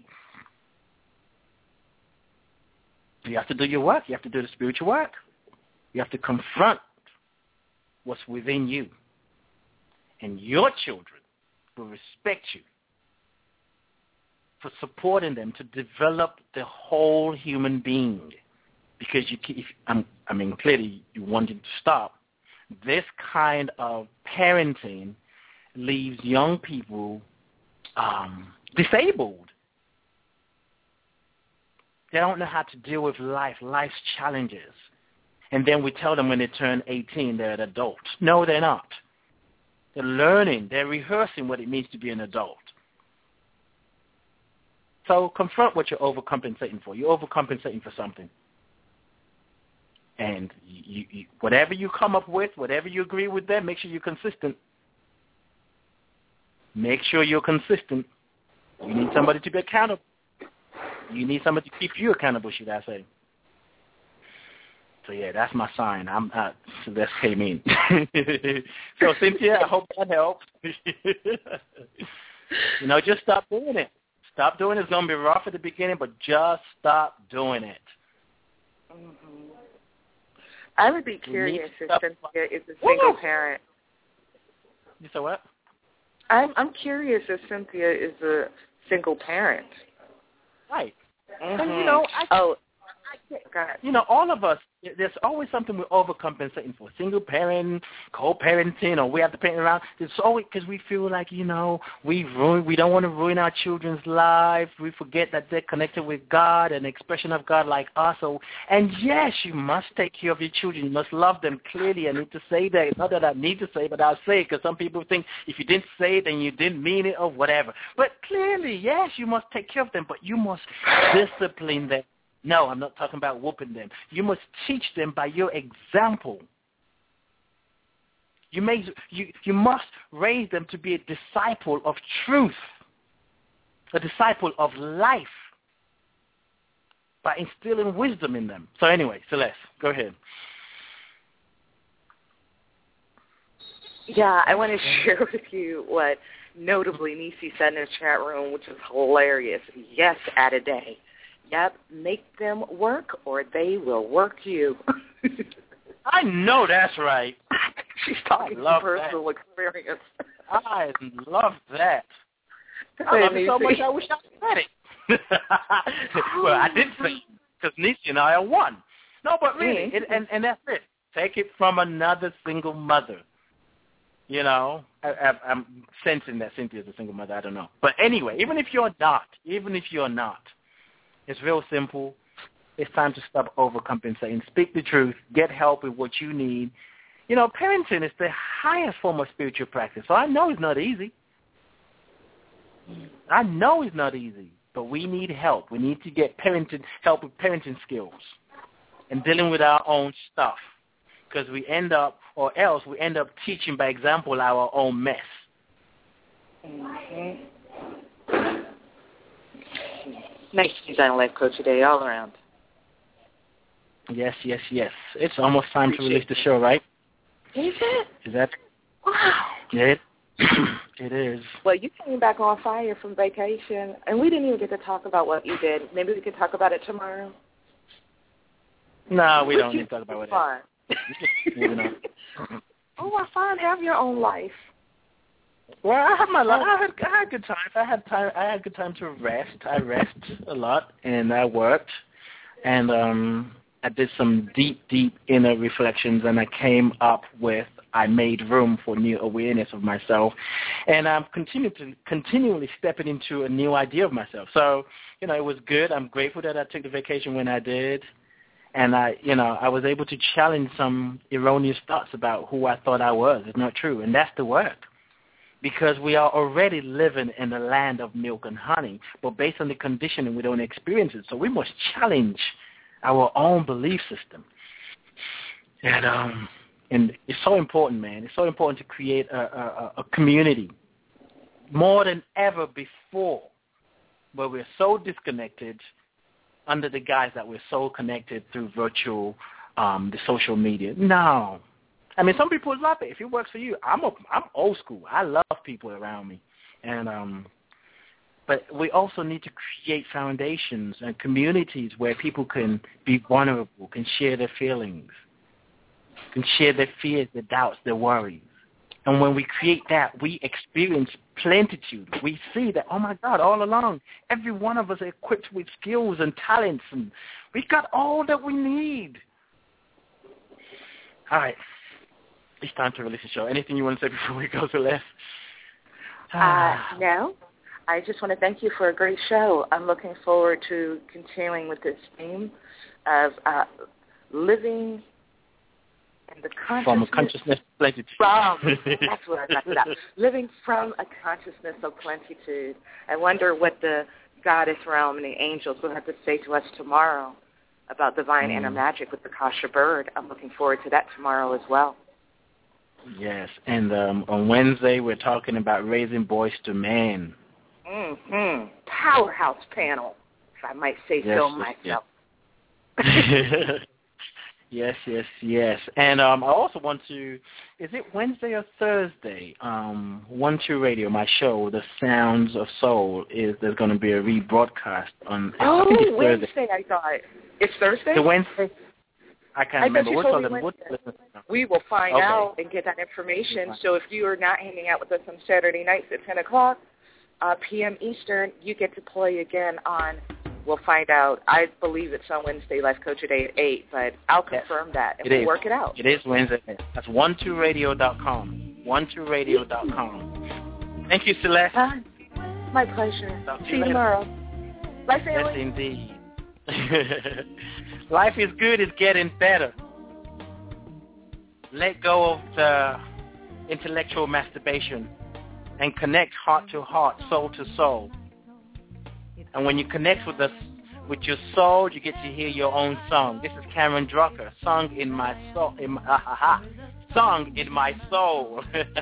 You have to do your work. You have to do the spiritual work. You have to confront what's within you. And your children will respect you for supporting them to develop the whole human being. Because you, if, I mean, clearly you wanted to stop. This kind of parenting leaves young people um, disabled. They don't know how to deal with life, life's challenges. And then we tell them when they turn eighteen, they're an adult. No, they're not. They're learning. They're rehearsing what it means to be an adult. So confront what you're overcompensating for. You're overcompensating for something. And you, you, whatever you come up with, whatever you agree with them, make sure you're consistent. Make sure you're consistent. You need somebody to be accountable. You need somebody to keep you accountable, should I say. So, yeah, that's my sign. I'm uh, so that's came in. So, Cynthia, I hope that helps. You know, just stop doing it. Stop doing it. It's going to be rough at the beginning, but just stop doing it. Mm-hmm. I would be curious if Cynthia is a single Woo! parent. You said what? I'm I'm curious if Cynthia is a single parent. Right. Mm-hmm. And, you know, I, oh, you know, all of us, there's always something we're overcompensating for. Single parent, co-parenting, or we have to parent around. It's always because we feel like, you know, we ruin, we don't want to ruin our children's life. We forget that they're connected with God, an expression of God like us. So, and yes, you must take care of your children. You must love them. Clearly, I need to say that. It's not that I need to say it, but I'll say it because some people think if you didn't say it, then you didn't mean it or whatever. But clearly, yes, you must take care of them, but you must discipline them. No, I'm not talking about whooping them. You must teach them by your example. You, may, you, you must raise them to be a disciple of truth, a disciple of life, by instilling wisdom in them. So anyway, Celeste, go ahead. Yeah, I want to share with you what notably Nisi said in the chat room, which is hilarious. Yes, add a day. Yep, make them work or they will work you. I know that's right. She's talking from personal that. experience. I love that. I love it so much I wish I said it. Well, I did say it because Nisi and I are one. No, but really, it, and, and that's it. Take it from another single mother. You know, I, I, I'm sensing that Cynthia's a single mother. I don't know. But anyway, even if you're not, even if you're not, it's real simple. It's time to stop overcompensating. Speak the truth. Get help with what you need. You know, parenting is the highest form of spiritual practice. So I know it's not easy. I know it's not easy. But we need help. We need to get parenting help with parenting skills and dealing with our own stuff. Because we end up, or else we end up teaching by example our own mess. Mm-hmm. Nice design life coach today, all around. Yes, yes, yes. It's almost time to release the show, right? Is it? Is that? Wow. It, it is. Well, you came back on fire from vacation, and we didn't even get to talk about what you did. Maybe we could talk about it tomorrow. No, we what don't need to talk about fun? it. Moving on. Oh, I find have your own life. Well, I had my life. I had, I had good time. I had time. I had good time to rest. I rest a lot, and I worked, and um, I did some deep, deep inner reflections, and I came up with. I made room for new awareness of myself, and I'm continue to continually stepping into a new idea of myself. So, you know, it was good. I'm grateful that I took the vacation when I did. And I, you know, I was able to challenge some erroneous thoughts about who I thought I was. It's not true, and that's the work. Because we are already living in the land of milk and honey, but based on the conditioning, we don't experience it. So we must challenge our own belief system. And um, and it's so important, man. It's so important to create a, a, a community more than ever before, where we're so disconnected under the guise that we're so connected through virtual, um, the social media. No. I mean, some people love it. If it works for you, I'm a, I'm old school. I love people around me. And um, but we also need to create foundations and communities where people can be vulnerable, can share their feelings, can share their fears, their doubts, their worries. And when we create that, we experience plentitude. We see that, oh, my God, all along, every one of us are equipped with skills and talents, and we've got all that we need. All right. It's time to release the show. Anything you want to say before we go to left? Uh, no. I just want to thank you for a great show. I'm looking forward to continuing with this theme of uh, living in the consciousness. From a consciousness of plenitude. From, that's what I got it up. Living from a consciousness of plenitude. I wonder what the goddess realm and the angels will have to say to us tomorrow about divine mm. inner magic with the Kasha bird. I'm looking forward to that tomorrow as well. Yes, and um, on Wednesday we're talking about raising boys to men. Mm-hmm. Powerhouse panel. I might say yes, so yes, myself. Yes. Yes, yes, yes. And um, I also want to, is it Wednesday or Thursday? Um, One Two Radio, my show, The Sounds of Soul, is there's going to be a rebroadcast on. Oh, I think it's Wednesday, Thursday. I thought. It's Thursday? The Wednesday. I can't I remember. you What's told all me the, what's Wednesday. We will find okay. out and get that information. So if you are not hanging out with us on Saturday nights at ten o'clock uh, p m. Eastern, you get to play again on, we'll find out. I believe it's on Wednesday, Life Coach Today at eight, but I'll confirm yes, that and it we'll is. work it out. It is Wednesday. That's one two radio dot com. one two radio dot com. Thank you, Celeste. Uh, my pleasure. Talk to See you you later. tomorrow. Bye, family. Yes, indeed. Life is good. It's getting better. Let go of the intellectual masturbation and connect heart to heart, soul to soul. And when you connect with us, with your soul, you get to hear your own song. This is Karen Drucker, song in my soul, in my, ah, ha, ha, song in my soul.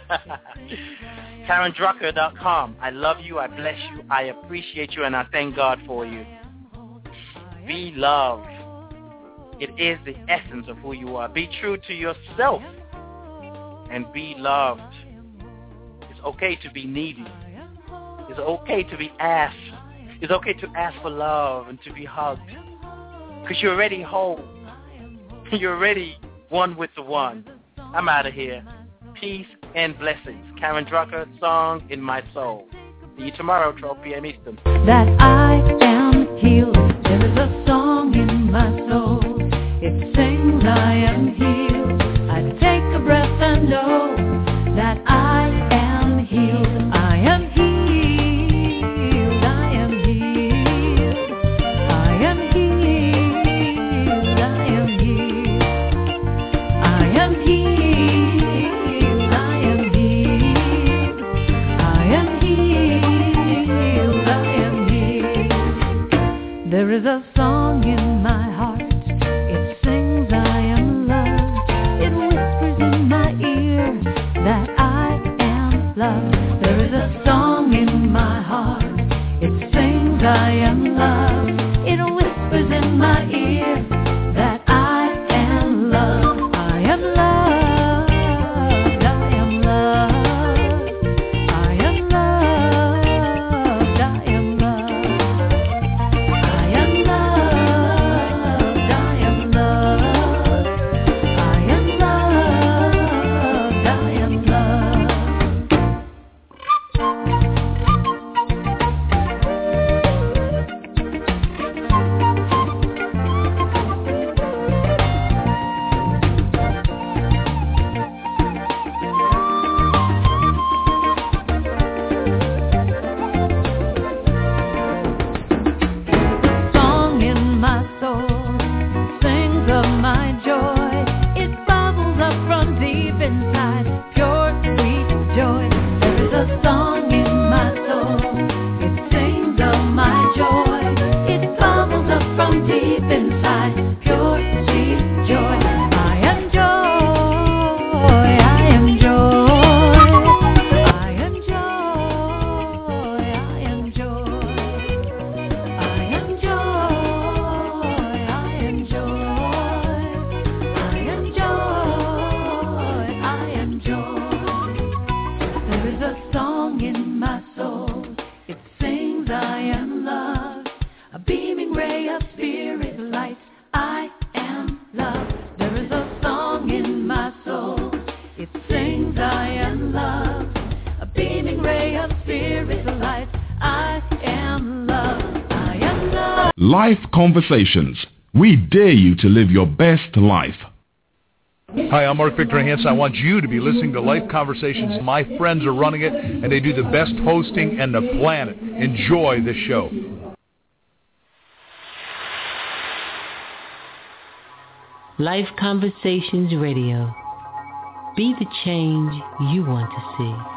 Karen Drucker dot com. I love you, I bless you, I appreciate you, and I thank God for you. Be loved. It is the essence of who you are. Be true to yourself and be loved. It's okay to be needy. It's okay to be asked. It's okay to ask for love and to be hugged. Because you're already whole. You're already one with the one. I'm out of here. Peace and blessings. Karen Drucker, Song in My Soul. See you tomorrow, twelve p.m. Eastern. That I am healed. There is a song in my soul. It sings, I am healed. I take a breath and know that I am healed. I am healed. I am healed. I am healed. I am healed. I am healed. I am healed. I am healed. I am healed. There is a song in my heart. I am loved. It whispers in my ear that I am loved. I am loved. I am loved. I am loved. I am loved. I am loved. I am loved. I am loved. I am loved. Life Conversations. We dare you to live your best life. Hi, I'm Mark Victor Hansen. I want you to be listening to Life Conversations. My friends are running it, and they do the best hosting on the planet. Enjoy the show. Life Conversations Radio. Be the change you want to see.